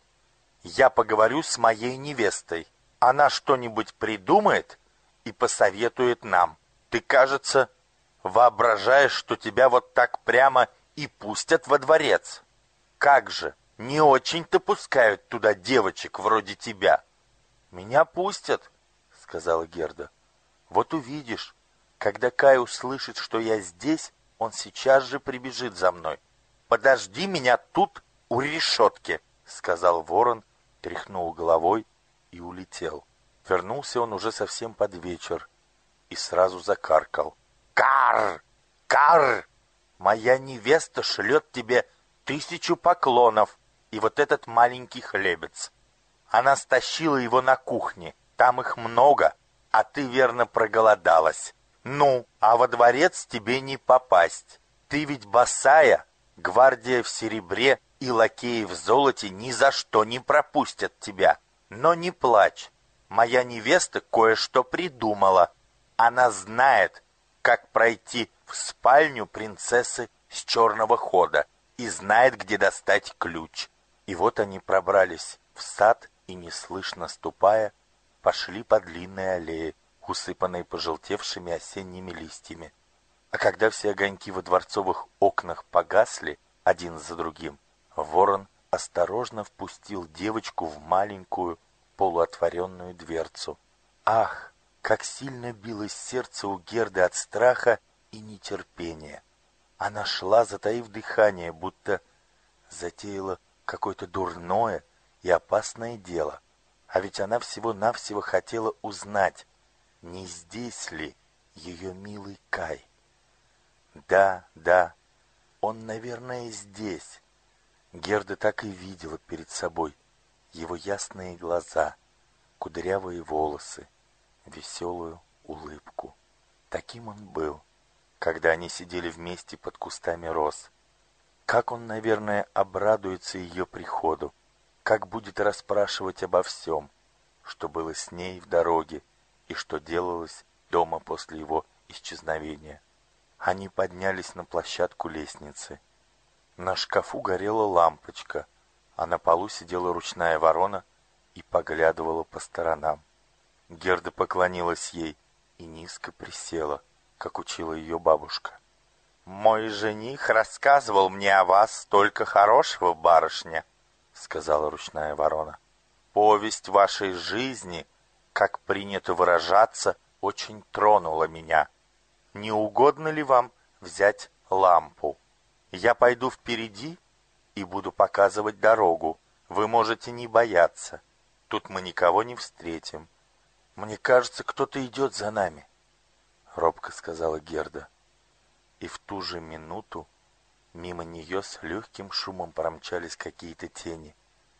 A: я поговорю с моей невестой. Она что-нибудь придумает и посоветует нам. Ты, кажется, воображаешь, что тебя вот так прямо и пустят во дворец. Как же, не очень-то пускают туда девочек вроде тебя». «Меня пустят», — сказала Герда. «Вот увидишь, когда Кай услышит, что я здесь, он сейчас же прибежит за мной. Подожди меня тут, у решетки», — сказал ворон, тряхнул головой и улетел. Вернулся он уже совсем под вечер и сразу закаркал. «Кар! Кар! Моя невеста шлет тебе 1000 поклонов и вот этот маленький хлебец. Она стащила его на кухне, там их много, а ты верно проголодалась. Ну, а во дворец тебе не попасть. Ты ведь босая, гвардия в серебре и лакеи в золоте ни за что не пропустят тебя. Но не плачь, моя невеста кое-что придумала. Она знает, как пройти в спальню принцессы с черного хода и знает, где достать ключ». И вот они пробрались в сад и, неслышно ступая, пошли по длинной аллее, усыпанной пожелтевшими осенними листьями. А когда все огоньки во дворцовых окнах погасли один за другим, ворон осторожно впустил девочку в маленькую полуотворенную дверцу. Ах, как сильно билось сердце у Герды от страха и нетерпения! Она шла, затаив дыхание, будто затеяла какое-то дурное и опасное дело. А ведь она всего-навсего хотела узнать, не здесь ли ее милый Кай. Да, да, он, наверное, здесь. Герда так и видела перед собой его ясные глаза, кудрявые волосы, веселую улыбку. Таким он был, когда они сидели вместе под кустами роз. Как он, наверное, обрадуется ее приходу, как будет расспрашивать обо всем, что было с ней в дороге и что делалось дома после его исчезновения. Они поднялись на площадку лестницы. На шкафу горела лампочка, а на полу сидела ручная ворона и поглядывала по сторонам. Герда поклонилась ей и низко присела, как учила ее бабушка. «Мой жених рассказывал мне о вас столько хорошего, барышня», — сказала ручная ворона. «Повесть вашей жизни, как принято выражаться, очень тронула меня. Не угодно ли вам взять лампу? Я пойду впереди и буду показывать дорогу. Вы можете не бояться. Тут мы никого не встретим». «Мне кажется, кто-то идет за нами», — робко сказала Герда. И в ту же минуту мимо нее с легким шумом промчались какие-то тени.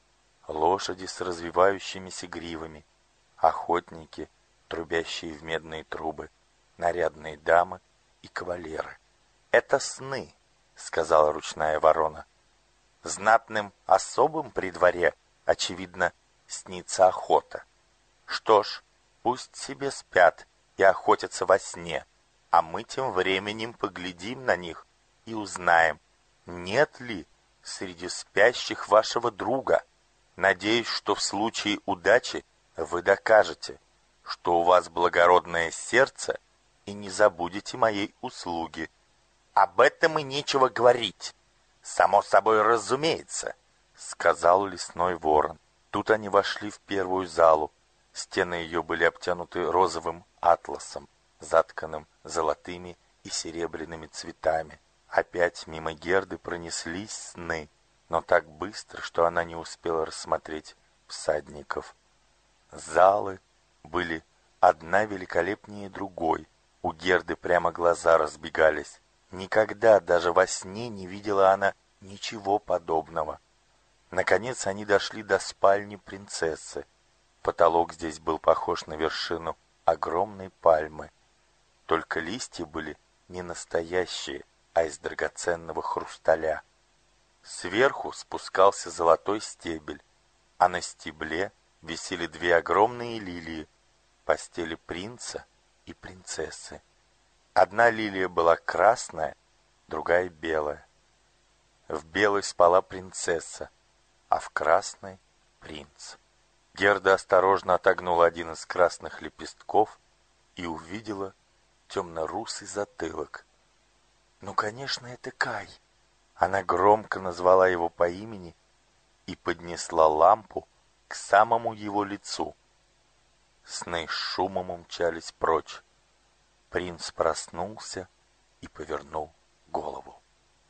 A: Лошади с развивающимися гривами, охотники, трубящие в медные трубы, нарядные дамы и кавалеры. «Это сны», — сказала ручная ворона. «Знатным особым при дворе, очевидно, снится охота. Что ж, пусть себе спят и охотятся во сне, а мы тем временем поглядим на них и узнаем, нет ли среди спящих вашего друга. Надеюсь, что в случае удачи вы докажете, что у вас благородное сердце, и не забудете моей услуги». «Об этом и нечего говорить. Само собой разумеется», — сказал лесной ворон. Тут они вошли в первую залу. Стены ее были обтянуты розовым атласом, затканным золотыми и серебряными цветами. Опять мимо Герды пронеслись сны, но так быстро, что она не успела рассмотреть всадников. Залы были одна великолепнее другой. У Герды прямо глаза разбегались. Никогда даже во сне не видела она ничего подобного. Наконец они дошли до спальни принцессы. Потолок здесь был похож на вершину огромной пальмы. Только листья были не настоящие, а из драгоценного хрусталя. Сверху спускался золотой стебель, а на стебле висели две огромные лилии, постели принца и принцессы. Одна лилия была красная, другая белая. В белой спала принцесса, а в красной — принц. Герда осторожно отогнула один из красных лепестков и увидела темно-русый затылок. Ну, конечно, это Кай. Она громко назвала его по имени и поднесла лампу к самому его лицу. Сны с шумом умчались прочь. Принц проснулся и повернул голову.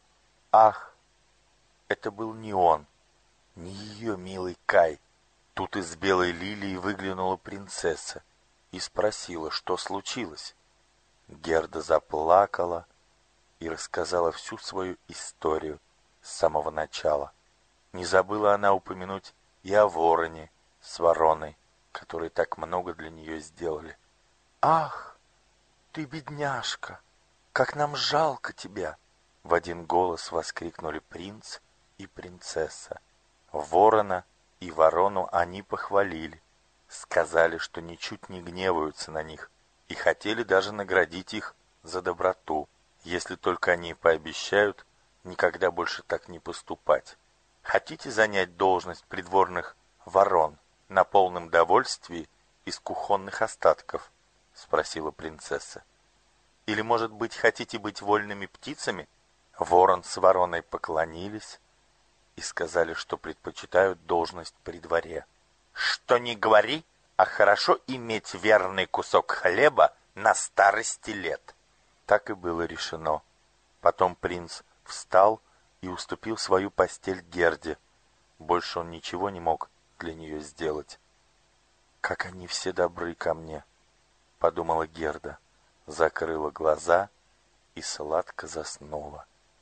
A: Ах, это был не он, не ее милый Кай. Тут из белой лилии выглянула принцесса и спросила, что случилось. Герда заплакала и рассказала всю свою историю с самого начала. Не забыла она упомянуть и о вороне с вороной, которые так много для нее сделали. «Ах, ты бедняжка! Как нам жалко тебя!» В один голос воскликнули принц и принцесса. Ворона и ворону они похвалили, сказали, что ничуть не гневаются на них, и хотели даже наградить их за доброту, если только они пообещают никогда больше так не поступать. «Хотите занять должность придворных ворон на полном довольствии из кухонных остатков?» — спросила принцесса. «Или, может быть, хотите быть вольными птицами?» Ворон с вороной поклонились и сказали, что предпочитают должность при дворе. «Что ни говори, а хорошо иметь верный кусок хлеба на старости лет». Так и было решено. Потом принц встал и уступил свою постель Герде. Больше он ничего не мог для нее сделать. «Как они все добры ко мне!» — подумала Герда, закрыла глаза и сладко заснула.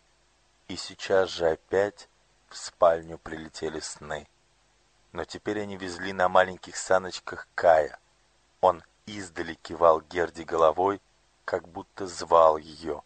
A: И сейчас же опять в спальню прилетели сны. Но теперь они везли на маленьких саночках Кая. Он издали кивал Герде головой, как будто звал ее.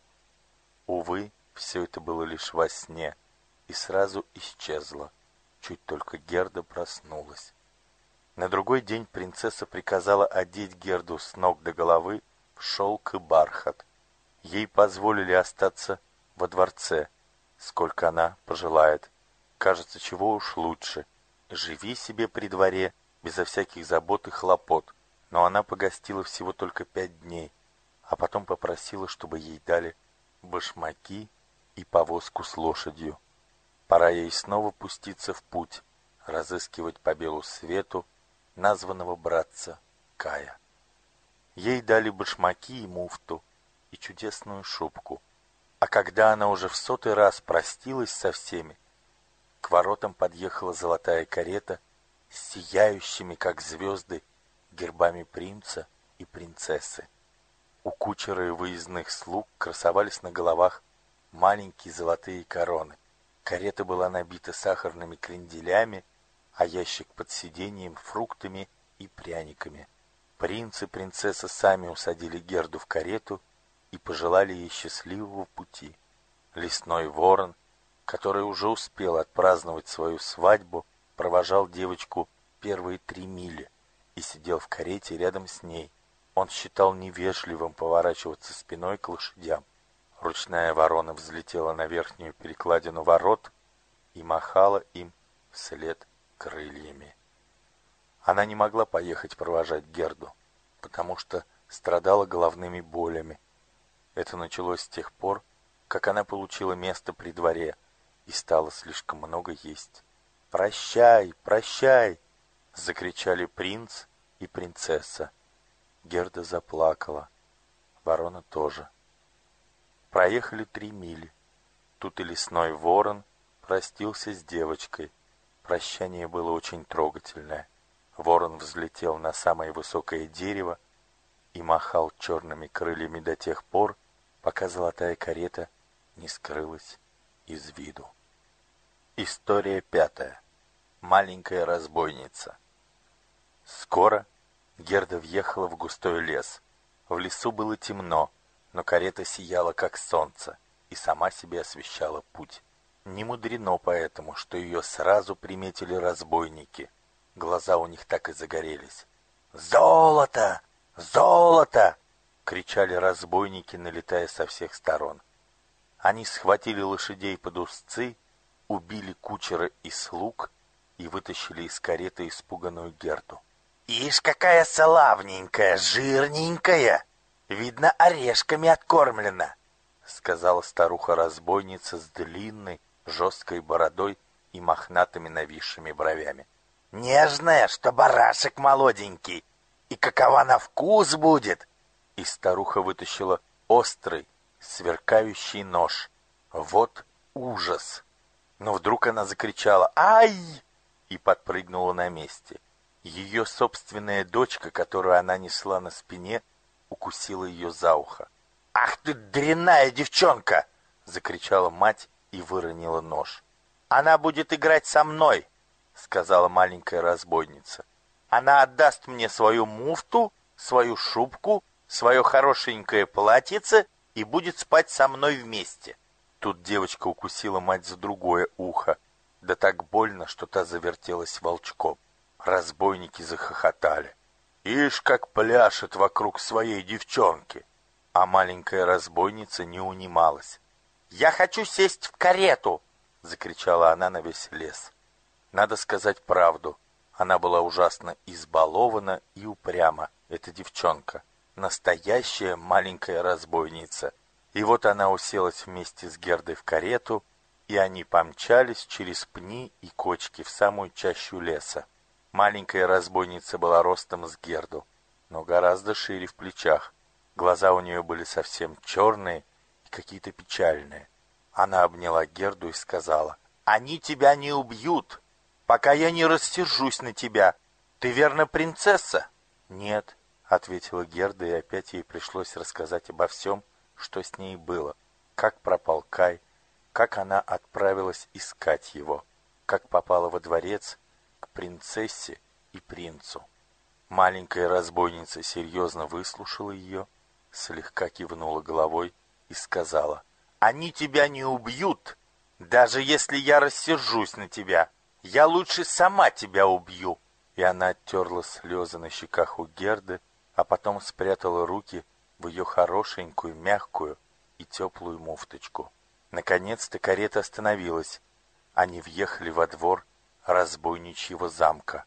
A: Увы, все это было лишь во сне и сразу исчезло, чуть только Герда проснулась. На другой день принцесса приказала одеть Герду с ног до головы в шелк и бархат. Ей позволили остаться во дворце, сколько она пожелает. Кажется, чего уж лучше. Живи себе при дворе, безо всяких забот и хлопот. Но она погостила всего только 5 дней, а потом попросила, чтобы ей дали башмаки и повозку с лошадью. Пора ей снова пуститься в путь, разыскивать по белу свету названного братца Кая. Ей дали башмаки и муфту, и чудесную шубку. А когда она уже в 100-й раз простилась со всеми, к воротам подъехала золотая карета с сияющими, как звезды, гербами принца и принцессы. У кучера и выездных слуг красовались на головах маленькие золотые короны. Карета была набита сахарными кренделями, а ящик под сиденьем фруктами и пряниками. Принц и принцесса сами усадили Герду в карету и пожелали ей счастливого пути. Лесной ворон, который уже успел отпраздновать свою свадьбу, провожал девочку первые 3 мили и сидел в карете рядом с ней. Он считал невежливым поворачиваться спиной к лошадям. Ручная ворона взлетела на верхнюю перекладину ворот и махала им вслед крыльями. Она не могла поехать провожать Герду, потому что страдала головными болями. Это началось с тех пор, как она получила место при дворе и стала слишком много есть. «Прощай, прощай!» — закричали принц и принцесса. Герда заплакала. Ворона тоже. Проехали 3 мили. Тут и лесной ворон простился с девочкой. Прощание было очень трогательное. Ворон взлетел на самое высокое дерево и махал черными крыльями до тех пор, пока золотая карета не скрылась из виду. История 5. Маленькая разбойница. Скоро Герда въехала в густой лес. В лесу было темно, но карета сияла, как солнце, и сама себе освещала путь. Не мудрено поэтому, что ее сразу приметили разбойники. Глаза у них так и загорелись. «Золото! Золото!» — кричали разбойники, налетая со всех сторон. Они схватили лошадей под узцы, убили кучера и слуг и вытащили из кареты испуганную Герду. «Ишь, какая славненькая, жирненькая! Видно, орешками откормлена!» — сказала старуха-разбойница с длинной, жесткой бородой и мохнатыми нависшими бровями. «Нежная, что барашек молоденький! И какова на вкус будет!» И старуха вытащила острый, сверкающий нож. Вот ужас! Но вдруг она закричала «Ай!» и подпрыгнула на месте. Ее собственная дочка, которую она несла на спине, укусила ее за ухо. «Ах ты, дрянная девчонка!» — закричала мать и выронила нож. «Она будет играть со мной!» — сказала маленькая разбойница. «Она отдаст мне свою муфту, свою шубку, свое хорошенькое платьице и будет спать со мной вместе». Тут девочка укусила мать за другое ухо, да так больно, что та завертелась волчком. Разбойники захохотали. «Ишь, как пляшет вокруг своей девчонки!» А маленькая разбойница не унималась. «Я хочу сесть в карету!» — закричала она на весь лес. Надо сказать правду. Она была ужасно избалована и упряма, эта девчонка. Настоящая маленькая разбойница. И вот она уселась вместе с Гердой в карету, и они помчались через пни и кочки в самую чащу леса. Маленькая разбойница была ростом с Герду, но гораздо шире в плечах. Глаза у нее были совсем черные и и какие-то печальные. Она обняла Герду и сказала: «Они тебя не убьют, пока я не рассержусь на тебя. Ты верно принцесса?» «Нет», — ответила Герда, и опять ей пришлось рассказать обо всем, что с ней было. Как пропал Кай, как она отправилась искать его, как попала во дворец к принцессе и принцу. Маленькая разбойница серьезно выслушала ее, слегка кивнула головой и сказала: «Они тебя не убьют, даже если я рассержусь на тебя. Я лучше сама тебя убью». И она оттерла слезы на щеках у Герды, а потом спрятала руки в ее хорошенькую, мягкую и теплую муфточку. Наконец-то карета остановилась. Они въехали во двор разбойничьего замка.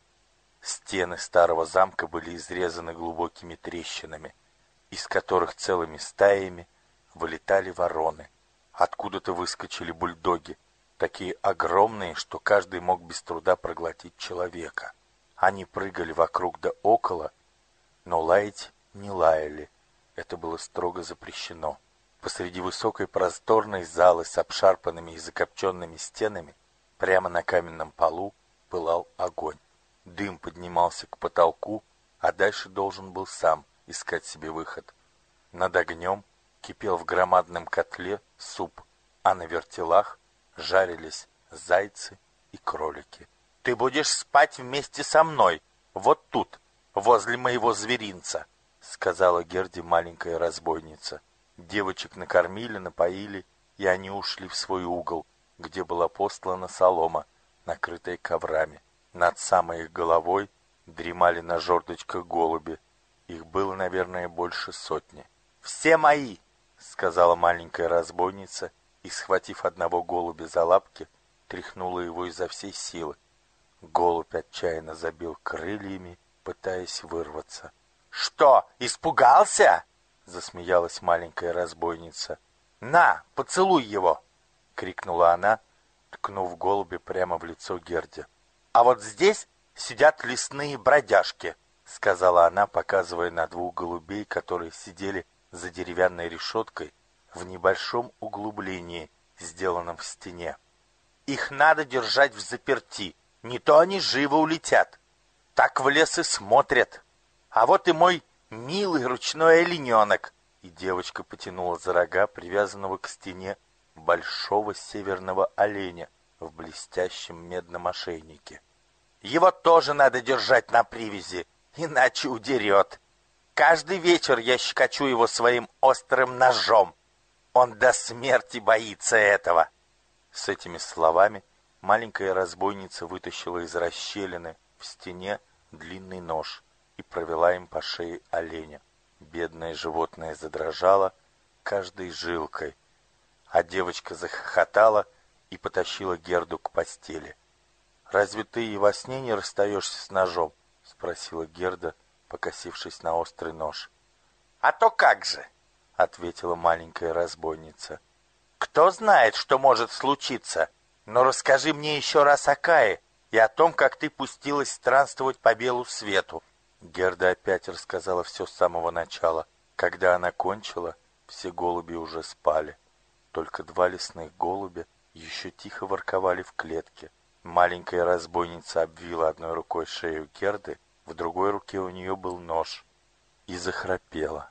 A: Стены старого замка были изрезаны глубокими трещинами, из которых целыми стаями вылетали вороны. Откуда-то выскочили бульдоги, такие огромные, что каждый мог без труда проглотить человека. Они прыгали вокруг да около, но лаять не лаяли. Это было строго запрещено. Посреди высокой просторной залы с обшарпанными и закопченными стенами прямо на каменном полу пылал огонь. Дым поднимался к потолку, а дальше должен был сам искать себе выход. Над огнем кипел в громадном котле суп, а на вертелах жарились зайцы и кролики. «Ты будешь спать вместе со мной, вот тут, возле моего зверинца», — сказала Герде маленькая разбойница. Девочек накормили, напоили, и они ушли в свой угол, где была постлана солома, накрытая коврами. Над самой их головой дремали на жердочках голуби. Их было, наверное, больше сотни. «Все мои!» — сказала маленькая разбойница, и, схватив одного голубя за лапки, тряхнула его изо всей силы. Голубь отчаянно забил крыльями, пытаясь вырваться. «Что, испугался?» — засмеялась маленькая разбойница. «На, поцелуй его!» — крикнула она, ткнув голубя прямо в лицо Герде. «А вот здесь сидят лесные бродяжки», — сказала она, показывая на двух голубей, которые сидели за деревянной решеткой в небольшом углублении, сделанном в стене. «Их надо держать взаперти, не то они живо улетят. Так в лес и смотрят. А вот и мой милый ручной олененок». И девочка потянула за рога привязанного к стене большого северного оленя в блестящем медном ошейнике. «Его тоже надо держать на привязи, иначе удерет. Каждый вечер я щекочу его своим острым ножом. Он до смерти боится этого». С этими словами маленькая разбойница вытащила из расщелины в стене длинный нож и провела им по шее оленя. Бедное животное задрожало каждой жилкой, а девочка захохотала и потащила Герду к постели. «Разве ты и во сне не расстаешься с ножом?» — спросила Герда, покосившись на острый нож. «А то как же!» — ответила маленькая разбойница. «Кто знает, что может случиться? Но расскажи мне еще раз о Кае и о том, как ты пустилась странствовать по белу свету». Герда опять рассказала все с самого начала. Когда она кончила, все голуби уже спали. Только два лесных голубя еще тихо ворковали в клетке. Маленькая разбойница обвила одной рукой шею Герды, в другой руке у нее был нож, и захрапела.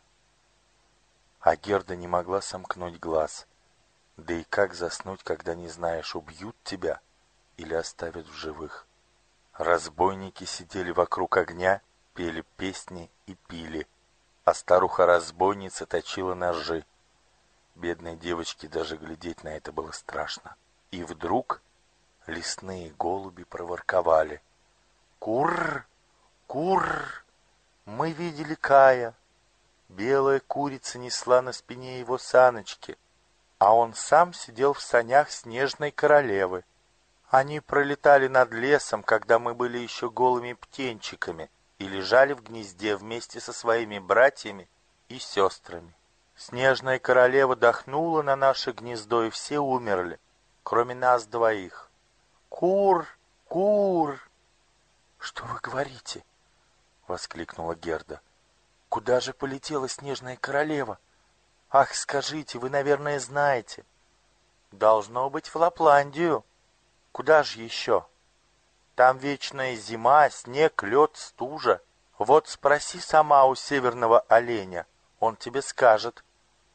A: А Герда не могла сомкнуть глаз. Да и как заснуть, когда не знаешь, убьют тебя или оставят в живых? Разбойники сидели вокруг огня, пели песни и пили, а старуха-разбойница точила ножи. Бедной девочке даже глядеть на это было страшно. И вдруг лесные голуби проворковали: «Курр! Курр! Мы видели Кая. Белая курица несла на спине его саночки, а он сам сидел в санях снежной королевы. Они пролетали над лесом, когда мы были еще голыми птенчиками, и лежали в гнезде вместе со своими братьями и сестрами. Снежная королева дохнула на наше гнездо, и все умерли, кроме нас двоих. Кур! Кур!» «Что вы говорите?» — воскликнула Герда. «Куда же полетела снежная королева? Ах, скажите, вы, наверное, знаете. Должно быть в Лапландию. Куда же еще? Там вечная зима, снег, лед, стужа. Вот спроси сама у северного оленя, он тебе скажет.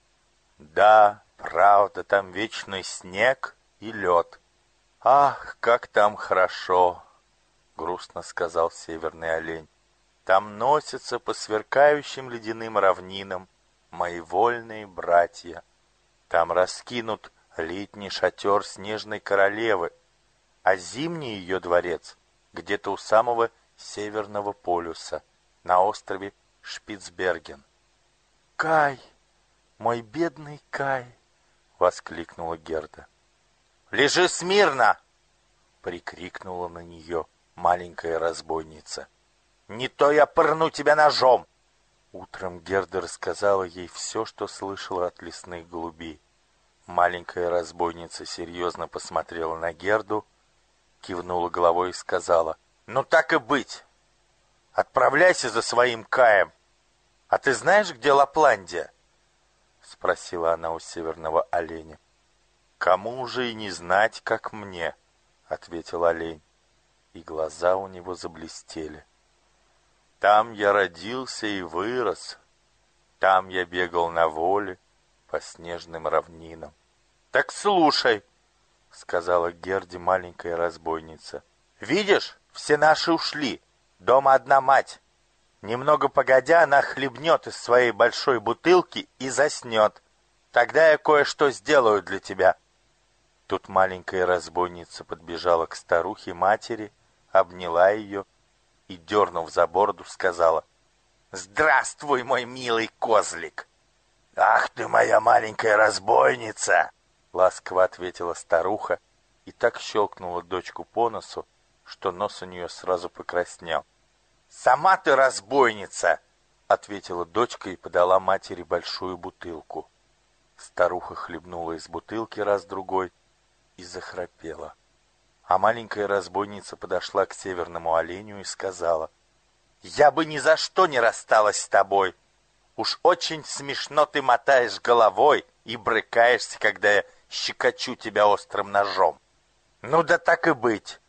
A: Да, правда, там вечный снег и лед. Ах, как там хорошо, грустно сказал северный олень. Там носятся по сверкающим ледяным равнинам мои вольные братья. Там раскинут летний шатер снежной королевы, а зимний ее дворец где-то у самого северного полюса, на острове Шпицберген. «Кай, мой бедный Кай!» — воскликнула Герда. «Лежи смирно!» — прикрикнула на нее маленькая разбойница. «Не то я пырну тебя ножом!» Утром Герда рассказала ей все, что слышала от лесных голубей. Маленькая разбойница серьезно посмотрела на Герду, кивнула головой и сказала: «Ну так и быть! Отправляйся за своим Каем! А ты знаешь, где Лапландия?» — спросила она у северного оленя. «Кому же и не знать, как мне?» — ответил олень, и глаза у него заблестели. «Там я родился и вырос, там я бегал на воле по снежным равнинам». «Так слушай», — сказала Герде маленькая разбойница. «Видишь, все наши ушли, дома одна мать. Немного погодя, она хлебнет из своей большой бутылки и заснет. Тогда я кое-что сделаю для тебя». Тут маленькая разбойница подбежала к старухе-матери, обняла ее и, дернув за бороду, сказала: «Здравствуй, мой милый козлик!» «Ах ты, моя маленькая разбойница!» — ласково ответила старуха и так щелкнула дочку по носу, что нос у нее сразу покраснел. «Сама ты разбойница!» — ответила дочка и подала матери большую бутылку. Старуха хлебнула из бутылки раз-другой и захрапела. А маленькая разбойница подошла к северному оленю и сказала: «Я бы ни за что не рассталась с тобой. Уж очень смешно ты мотаешь головой и брыкаешься, когда я щекочу тебя острым ножом. Ну да так и быть.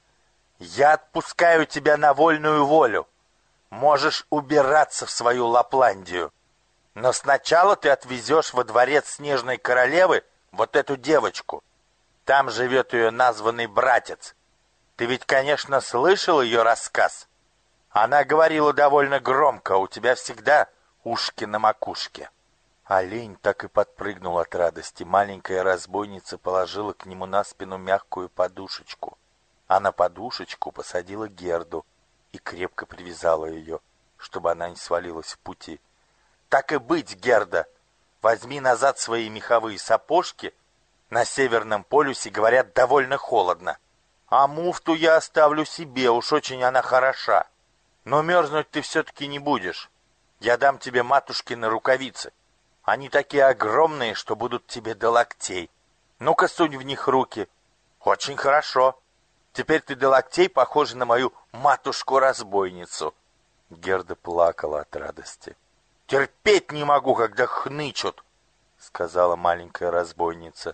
A: Я отпускаю тебя на вольную волю. Можешь убираться в свою Лапландию. Но сначала ты отвезешь во дворец Снежной Королевы вот эту девочку. Там живет ее названный братец. Ты ведь, конечно, слышал ее рассказ? Она говорила довольно громко, у тебя всегда ушки на макушке». Олень так и подпрыгнул от радости. Маленькая разбойница положила к нему на спину мягкую подушечку, а на подушечку посадила Герду и крепко привязала ее, чтобы она не свалилась в пути. «Так и быть, Герда, возьми назад свои меховые сапожки. На Северном полюсе, говорят, довольно холодно. А муфту я оставлю себе, уж очень она хороша. Но мерзнуть ты все-таки не будешь. Я дам тебе матушкины рукавицы. Они такие огромные, что будут тебе до локтей. Ну-ка, сунь в них руки. Очень хорошо. Теперь ты до локтей похожа на мою матушку-разбойницу». Герда плакала от радости. «Терпеть не могу, когда хнычут», — сказала маленькая разбойница.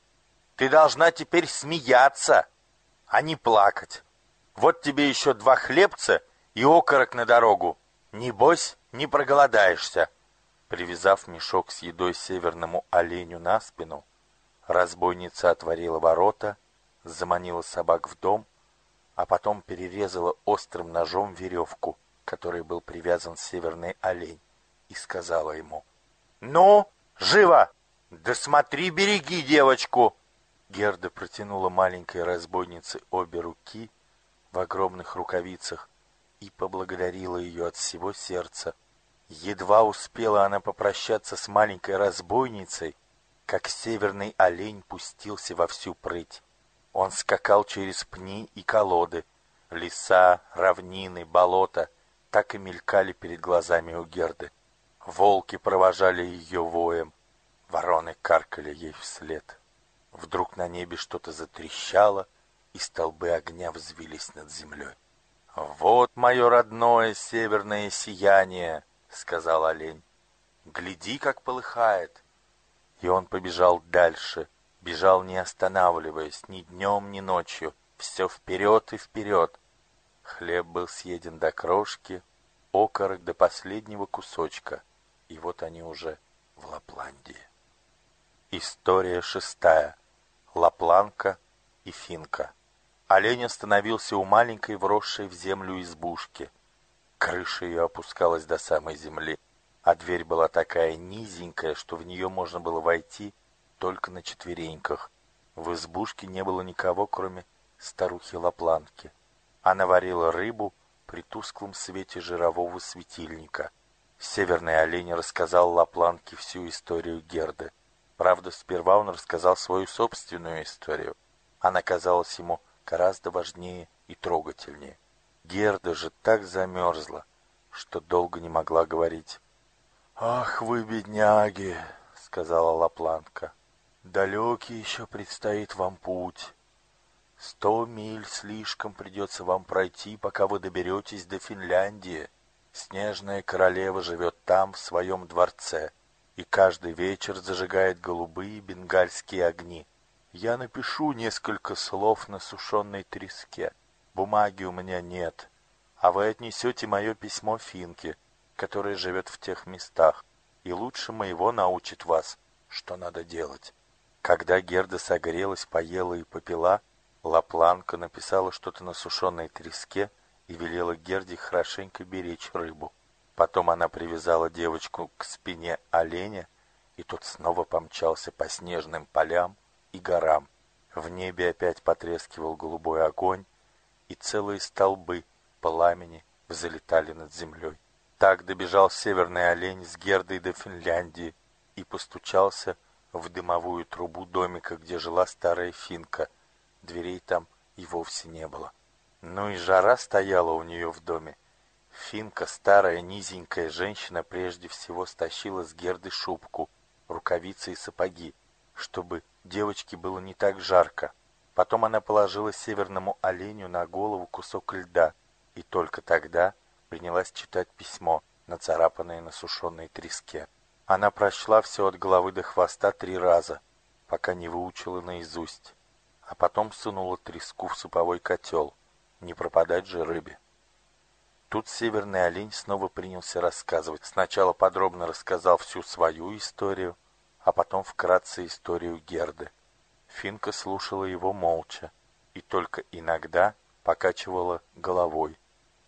A: «Ты должна теперь смеяться, а не плакать. Вот тебе еще 2 хлебца и окорок на дорогу. Небось, не проголодаешься». Привязав мешок с едой северному оленю на спину, разбойница отворила ворота, заманила собак в дом, а потом перерезала острым ножом веревку, которой был привязан северный олень, и сказала ему: «Ну, живо! Да смотри, береги девочку!» Герда протянула маленькой разбойнице обе руки в огромных рукавицах и поблагодарила ее от всего сердца. Едва успела она попрощаться с маленькой разбойницей, как северный олень пустился во всю прыть. Он скакал через пни и колоды. Леса, равнины, болота так и мелькали перед глазами у Герды. Волки провожали ее воем, вороны каркали ей вслед. Вдруг на небе что-то затрещало, и столбы огня взвились над землей. «Вот мое родное северное сияние», — сказал олень. «Гляди, как полыхает. И он побежал дальше, бежал не останавливаясь ни днем, ни ночью, все вперед и вперед. Хлеб был съеден до крошки, окорок до последнего кусочка, и вот они уже в Лапландии. История 6. Лапланка и Финка. Олень остановился у маленькой вросшей в землю избушки. Крыша ее опускалась до самой земли, а дверь была такая низенькая, что в нее можно было войти только на четвереньках. В избушке не было никого, кроме старухи Лапланки. Она варила рыбу при тусклом свете жирового светильника. Северный олень рассказал Лапланке всю историю Герды. Правда, сперва он рассказал свою собственную историю. Она казалась ему гораздо важнее и трогательнее. Герда же так замерзла, что долго не могла говорить. «Ах вы, бедняги!» — сказала Лапланка. «Далекий еще предстоит вам путь. 100 миль слишком придется вам пройти, пока вы доберетесь до Финляндии. Снежная королева живет там, в своем дворце, и каждый вечер зажигает голубые бенгальские огни. Я напишу несколько слов на сушеной треске. Бумаги у меня нет, а вы отнесете мое письмо Финке, которая живет в тех местах, и лучше моего научит вас, что надо делать». Когда Герда согрелась, поела и попила, Лапланка написала что-то на сушеной треске и велела Герде хорошенько беречь рыбу. Потом она привязала девочку к спине оленя, и тот снова помчался по снежным полям и горам. В небе опять потрескивал голубой огонь, и целые столбы пламени взлетали над землей. Так добежал северный олень с Гердой до Финляндии и постучался в дымовую трубу домика, где жила старая Финка. Дверей там и вовсе не было. Ну и жара стояла у нее в доме. Финка, старая низенькая женщина, прежде всего стащила с Герды шубку, рукавицы и сапоги, чтобы девочке было не так жарко. Потом она положила северному оленю на голову кусок льда, и только тогда принялась читать письмо, нацарапанное на сушеной треске. Она прочла все от головы до хвоста 3 раза, пока не выучила наизусть, а потом сунула треску в суповой котел, не пропадать же рыбе. Тут северный олень снова принялся рассказывать. Сначала подробно рассказал всю свою историю, а потом вкратце историю Герды. Финка слушала его молча и только иногда покачивала головой.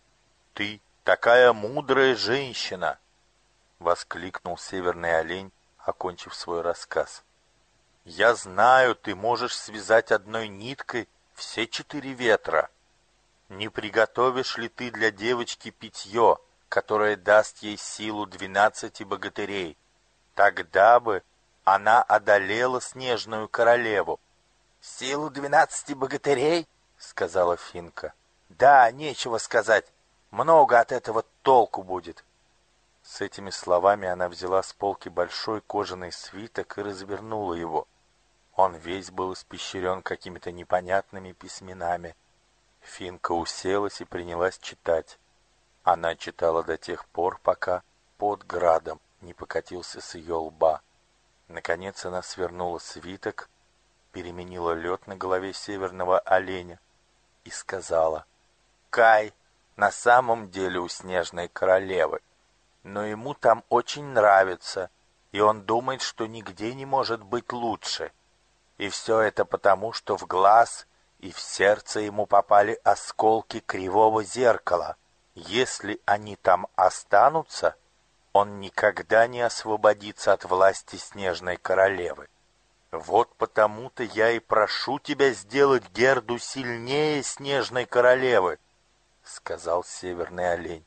A: «Ты такая мудрая женщина!» — воскликнул северный олень, окончив свой рассказ. «Я знаю, ты можешь связать одной ниткой все 4 ветра. Не приготовишь ли ты для девочки питье, которое даст ей силу 12 богатырей? Тогда бы она одолела снежную королеву». «Силу 12 богатырей?» — сказала Финка. «Да, нечего сказать. Много от этого толку будет». С этими словами она взяла с полки большой кожаный свиток и развернула его. Он весь был испещрен какими-то непонятными письменами. Финка уселась и принялась читать. Она читала до тех пор, пока пот градом не покатился с ее лба. Наконец она свернула свиток, переменила лед на голове северного оленя и сказала: «Кай на самом деле у снежной королевы, но ему там очень нравится, и он думает, что нигде не может быть лучше. И все это потому, что в глаз и в сердце ему попали осколки кривого зеркала. Если они там останутся, он никогда не освободится от власти снежной королевы. Вот потому-то я и прошу тебя сделать Герду сильнее снежной королевы», — сказал северный олень.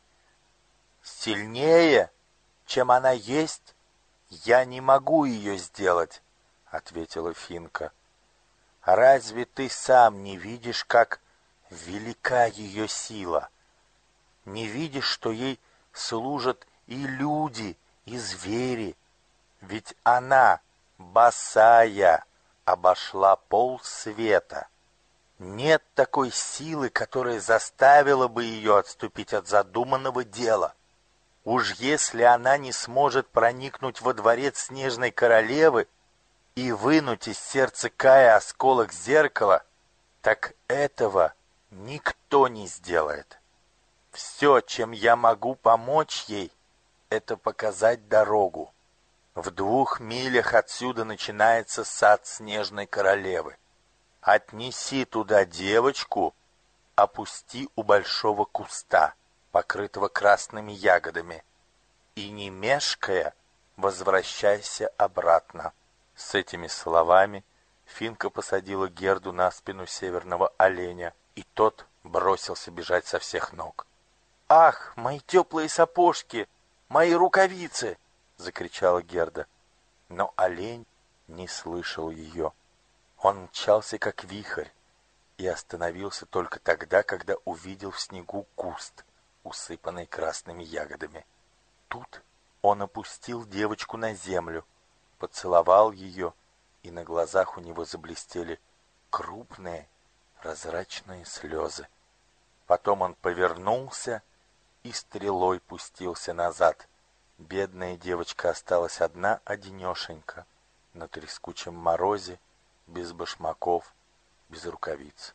A: «Сильнее, чем она есть, я не могу ее сделать», — ответила Финка. «Разве ты сам не видишь, как велика ее сила? Не видишь, что ей служат и люди, и звери? Ведь она, босая, обошла полсвета. Нет такой силы, которая заставила бы ее отступить от задуманного дела. Уж если она не сможет проникнуть во дворец снежной королевы, и вынуть из сердца Кая осколок зеркала, так этого никто не сделает. Все, чем я могу помочь ей, это показать дорогу. В 2 милях отсюда начинается сад Снежной Королевы. Отнеси туда девочку, опусти у большого куста, покрытого красными ягодами, и, не мешкая, возвращайся обратно. С этими словами Финка посадила Герду на спину северного оленя, и тот бросился бежать со всех ног. «Ах, мои теплые сапожки! Мои рукавицы!» — закричала Герда. Но олень не слышал ее. Он мчался, как вихрь, и остановился только тогда, когда увидел в снегу куст, усыпанный красными ягодами. Тут он опустил девочку на землю, поцеловал ее, и на глазах у него заблестели крупные прозрачные слезы. Потом он повернулся и стрелой пустился назад. Бедная девочка осталась одна-одинешенька на трескучем морозе, без башмаков, без рукавиц.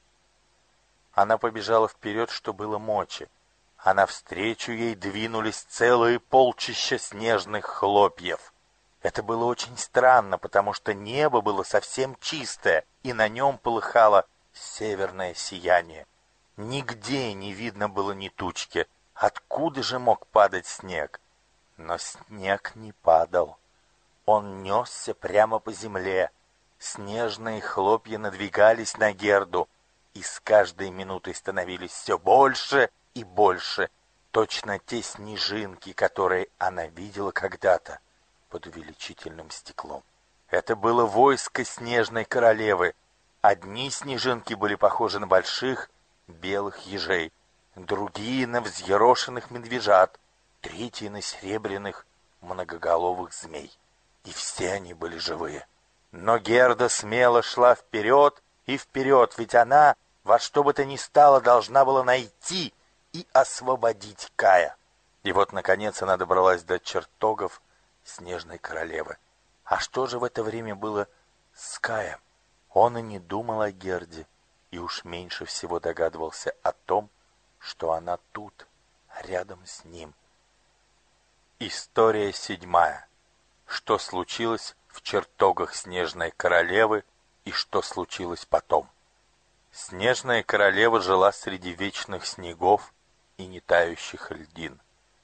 A: Она побежала вперед, что было мочи, а навстречу ей двинулись целые полчища снежных хлопьев. Это было очень странно, потому что небо было совсем чистое, и на нем полыхало северное сияние. Нигде не видно было ни тучки. Откуда же мог падать снег? Но снег не падал. Он несся прямо по земле. Снежные хлопья надвигались на Герду, и с каждой минутой становились все больше и больше, точно те снежинки, которые она видела когда-то под увеличительным стеклом. Это было войско Снежной Королевы. Одни снежинки были похожи на больших белых ежей, другие на взъерошенных медвежат, третьи на серебряных многоголовых змей. И все они были живые. Но Герда смело шла вперед и вперед, ведь она во что бы то ни стало должна была найти и освободить Кая. И вот, наконец, она добралась до чертогов Снежной Королевы. А что же в это время было с Каем? Он и не думал о Герде, и уж меньше всего догадывался о том, что она тут, рядом с ним. История 7. Что случилось в чертогах Снежной Королевы и что случилось потом? Снежная Королева жила среди вечных снегов и нетающих льдин.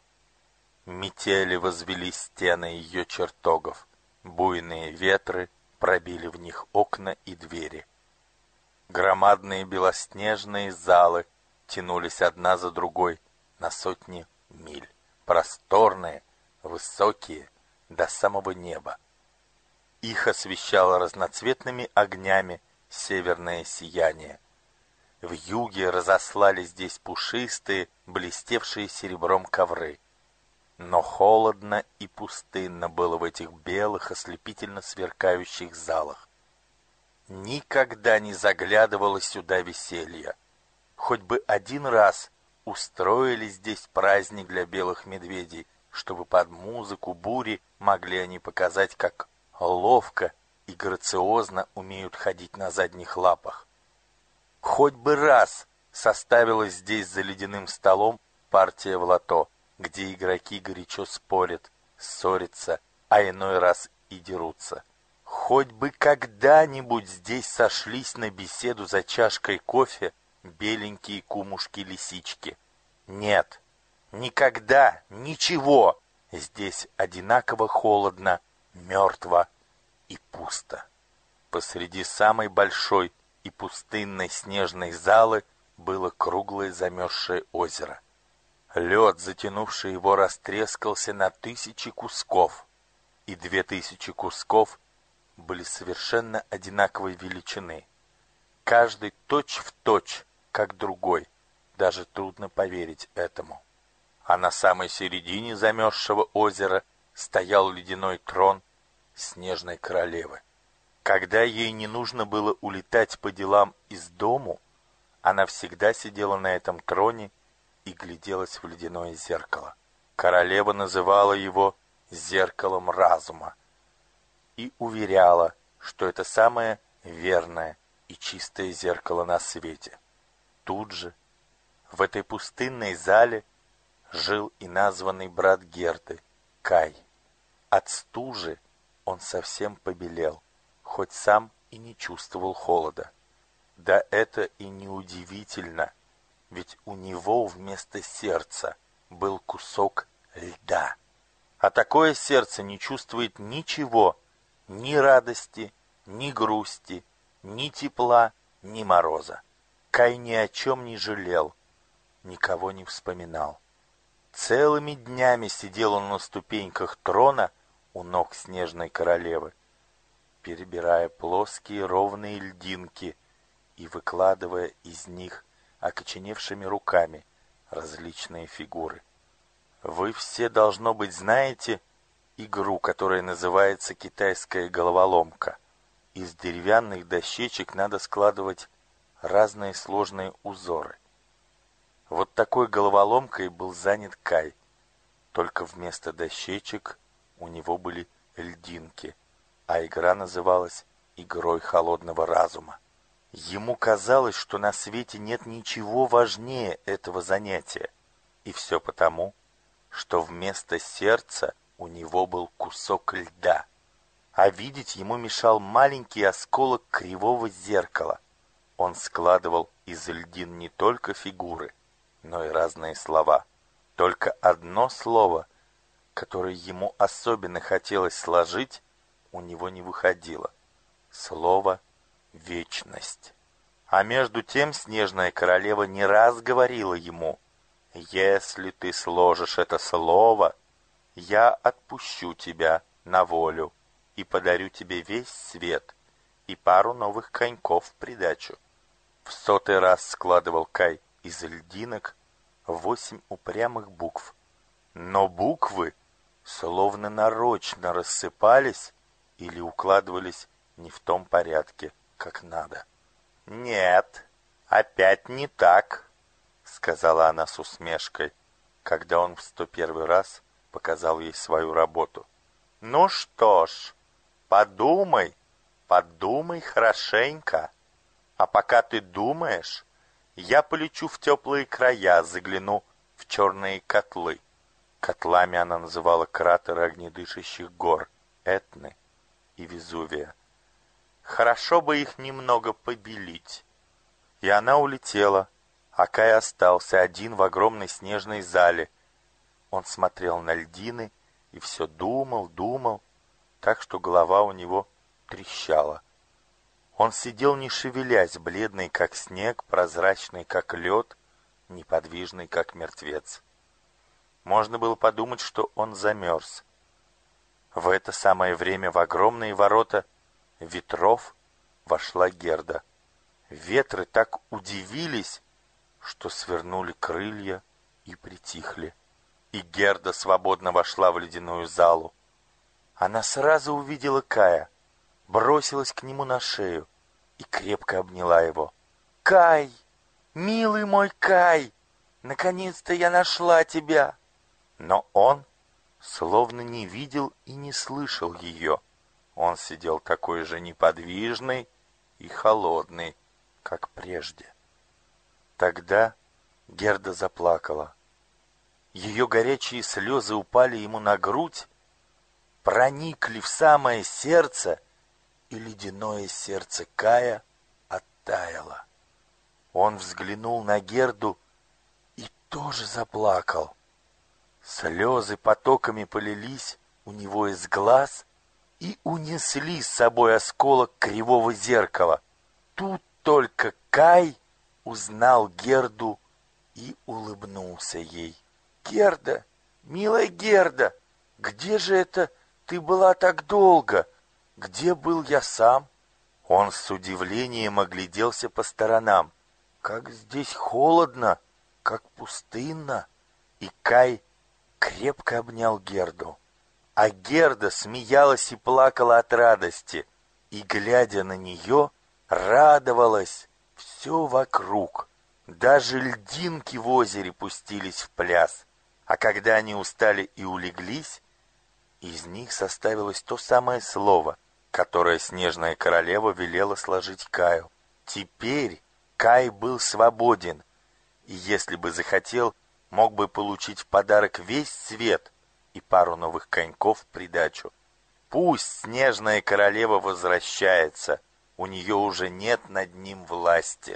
A: Метели возвели стены ее чертогов, буйные ветры пробили в них окна и двери. Громадные белоснежные залы тянулись одна за другой на сотни миль, просторные, высокие, до самого неба. Их освещало разноцветными огнями северное сияние. В юге разослали здесь пушистые, блестевшие серебром ковры. Но холодно и пустынно было в этих белых, ослепительно сверкающих залах. Никогда не заглядывало сюда веселье. Хоть бы один раз устроили здесь праздник для белых медведей, чтобы под музыку бури могли они показать, как ловко и грациозно умеют ходить на задних лапах. Хоть бы раз составилась здесь за ледяным столом партия в лото, где игроки горячо спорят, ссорятся, а иной раз и дерутся. Хоть бы когда-нибудь здесь сошлись на беседу за чашкой кофе беленькие кумушки-лисички. Нет, никогда, ничего. Здесь одинаково холодно, мертво и пусто. Посреди самой большой и пустынной снежной залы было круглое замерзшее озеро. Лед, затянувший его, растрескался на 1000 кусков, и 2000 кусков были совершенно одинаковой величины. Каждый точь-в-точь, как другой. Даже трудно поверить этому. А на самой середине замерзшего озера стоял ледяной трон Снежной Королевы. Когда ей не нужно было улетать по делам из дому, она всегда сидела на этом троне и гляделась в ледяное зеркало. Королева называла его «зеркалом разума» и уверяла, что это самое верное и чистое зеркало на свете. Тут же, в этой пустынной зале, жил и названный брат Герды, Кай. От стужи он совсем побелел, хоть сам и не чувствовал холода. Да это и не удивительно, ведь у него вместо сердца был кусок льда. А такое сердце не чувствует ничего, ни радости, ни грусти, ни тепла, ни мороза. Кай ни о чем не жалел, никого не вспоминал. Целыми днями сидел он на ступеньках трона у ног снежной королевы, перебирая плоские ровные льдинки и выкладывая из них окоченевшими руками различные фигуры. Вы все, должно быть, знаете игру, которая называется китайская головоломка. Из деревянных дощечек надо складывать разные сложные узоры. Вот такой головоломкой был занят Кай, только вместо дощечек у него были льдинки, а игра называлась «Игрой холодного разума». Ему казалось, что на свете нет ничего важнее этого занятия, и все потому, что вместо сердца у него был кусок льда, а видеть ему мешал маленький осколок кривого зеркала. Он складывал из льдин не только фигуры, но и разные слова. Только одно слово, которое ему особенно хотелось сложить, у него не выходило. Слово «вечность». А между тем снежная королева не раз говорила ему: «Если ты сложишь это слово, я отпущу тебя на волю и подарю тебе весь свет и пару новых коньков в придачу». В 100-й раз складывал Кай из льдинок 8 упрямых букв, но буквы словно нарочно рассыпались или укладывались не в том порядке, как надо. «Нет, опять не так», — сказала она с усмешкой, когда он в 101-й раз показал ей свою работу. «Ну что ж, подумай хорошенько. А пока ты думаешь, я полечу в теплые края, загляну в черные котлы». Котлами она называла кратеры огнедышащих гор Этны и Везувия. Хорошо бы их немного побелить. И она улетела, а Кай остался один в огромной снежной зале. Он смотрел на льдины и все думал, так что голова у него трещала. Он сидел не шевелясь, бледный как снег, прозрачный как лед, неподвижный как мертвец. Можно было подумать, что он замерз. В это самое время в огромные ворота ветров вошла Герда. Ветры так удивились, что свернули крылья и притихли. И Герда свободно вошла в ледяную залу. Она сразу увидела Кая, бросилась к нему на шею и крепко обняла его. «Кай! Милый мой Кай! Наконец-то я нашла тебя!» Но он словно не видел и не слышал ее. Он сидел такой же неподвижный и холодный, как прежде. Тогда Герда заплакала. Ее горячие слезы упали ему на грудь, проникли в самое сердце, и ледяное сердце Кая оттаяло. Он взглянул на Герду и тоже заплакал. Слезы потоками полились у него из глаз и унесли с собой осколок кривого зеркала. Тут только Кай узнал Герду и улыбнулся ей. «Герда, милая Герда, где же это ты была так долго? Где был я сам?» Он с удивлением огляделся по сторонам. Как здесь холодно, как пустынно. И Кай крепко обнял Герду. А Герда смеялась и плакала от радости, и, глядя на нее, радовалась все вокруг. Даже льдинки в озере пустились в пляс, а когда они устали и улеглись, из них составилось то самое слово, которое снежная королева велела сложить Каю. Теперь Кай был свободен, и если бы захотел, мог бы получить в подарок весь свет и пару новых коньков в придачу. Пусть снежная королева возвращается, у нее уже нет над ним власти.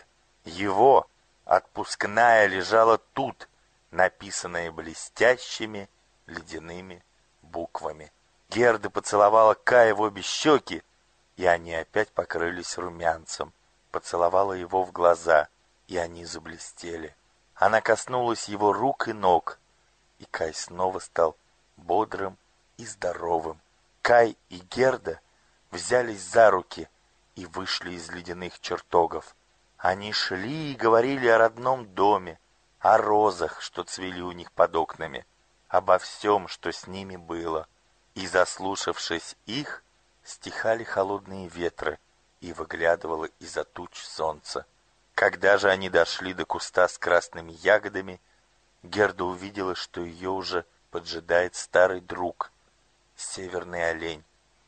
A: Его отпускная лежала тут, написанная блестящими ледяными буквами. Герда поцеловала Кая в обе щеки, и они опять покрылись румянцем. Поцеловала его в глаза, и они заблестели. Она коснулась его рук и ног, и Кай снова стал бодрым и здоровым. Кай и Герда взялись за руки и вышли из ледяных чертогов. Они шли и говорили о родном доме, о розах, что цвели у них под окнами, обо всем, что с ними было. И, заслушавшись их, стихали холодные ветры, и выглядывало из-за туч солнце. Когда же они дошли до куста с красными ягодами, Герда увидела, что ее уже поджидает старый друг, северный олень.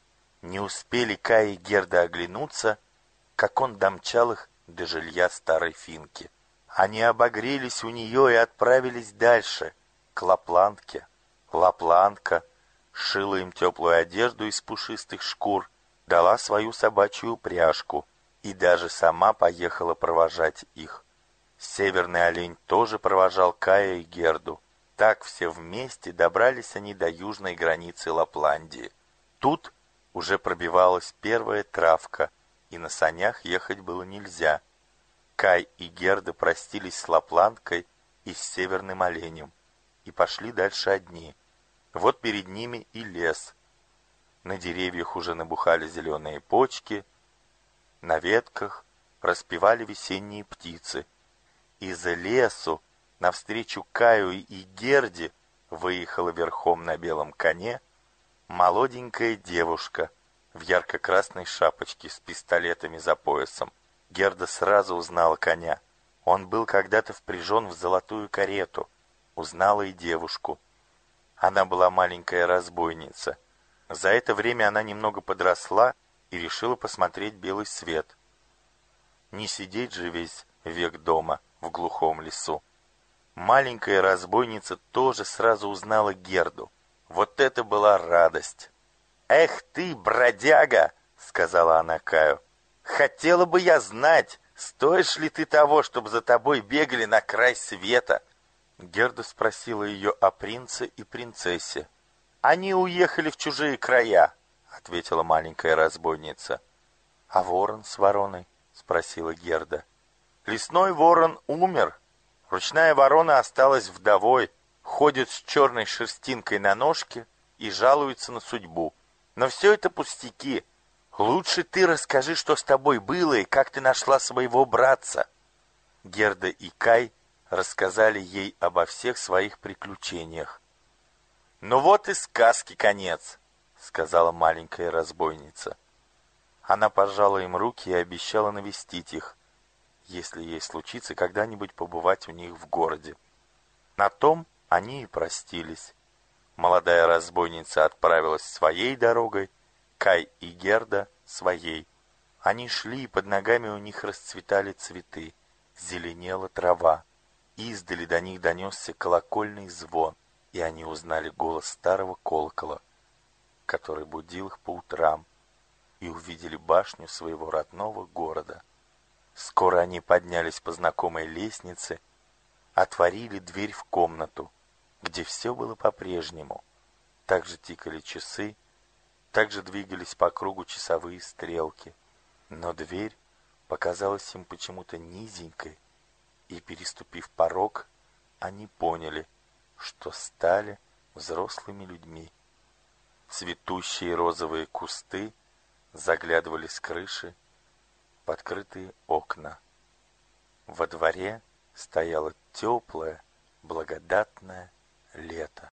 A: Не успели Кай и Герда оглянуться, как он домчал их до жилья старой финки. Они обогрелись у нее и отправились дальше, к Лапландке. Лапландка шила им теплую одежду из пушистых шкур, дала свою собачью упряжку и даже сама поехала провожать их. Северный олень тоже провожал Кая и Герду. Так все вместе добрались они до южной границы Лапландии. Тут уже пробивалась первая травка, и на санях ехать было нельзя. Кай и Герда простились с Лапландкой и с северным оленем и пошли дальше одни. Вот перед ними и лес. На деревьях уже набухали зеленые почки, на ветках распевали весенние птицы. Из лесу навстречу Каю и Герде выехала верхом на белом коне молоденькая девушка в ярко-красной шапочке с пистолетами за поясом. Герда сразу узнала коня. Он был когда-то впряжен в золотую карету. Узнала и девушку. Она была маленькая разбойница. За это время она немного подросла и решила посмотреть белый свет. Не сидеть же весь век дома в глухом лесу. Маленькая разбойница тоже сразу узнала Герду. Вот это была радость! «Эх ты, бродяга!» — сказала она Каю. «Хотела бы я знать, стоишь ли ты того, чтобы за тобой бегали на край света?» Герда спросила ее о принце и принцессе. «Они уехали в чужие края», — ответила маленькая разбойница. «А ворон с вороной?» — спросила Герда. «Лесной ворон умер. Ручная ворона осталась вдовой, ходит с черной шерстинкой на ножке и жалуется на судьбу. Но все это пустяки. Лучше ты расскажи, что с тобой было и как ты нашла своего братца». Герда и Кай рассказали ей обо всех своих приключениях. «Ну вот и сказки конец», — сказала маленькая разбойница. Она пожала им руки и обещала навестить их, если ей случится когда-нибудь побывать у них в городе. На том они и простились. Молодая разбойница отправилась своей дорогой, Кай и Герда своей. Они шли, и под ногами у них расцветали цветы, зеленела трава. Издали до них донесся колокольный звон, и они узнали голос старого колокола, который будил их по утрам, и увидели башню своего родного города. Скоро они поднялись по знакомой лестнице, отворили дверь в комнату, где все было по-прежнему. Так же тикали часы, так же двигались по кругу часовые стрелки. Но дверь показалась им почему-то низенькой, и, переступив порог, они поняли, что стали взрослыми людьми. Цветущие розовые кусты заглядывали с крыши в открытые окна. Во дворе стояло теплое, благодатное лето.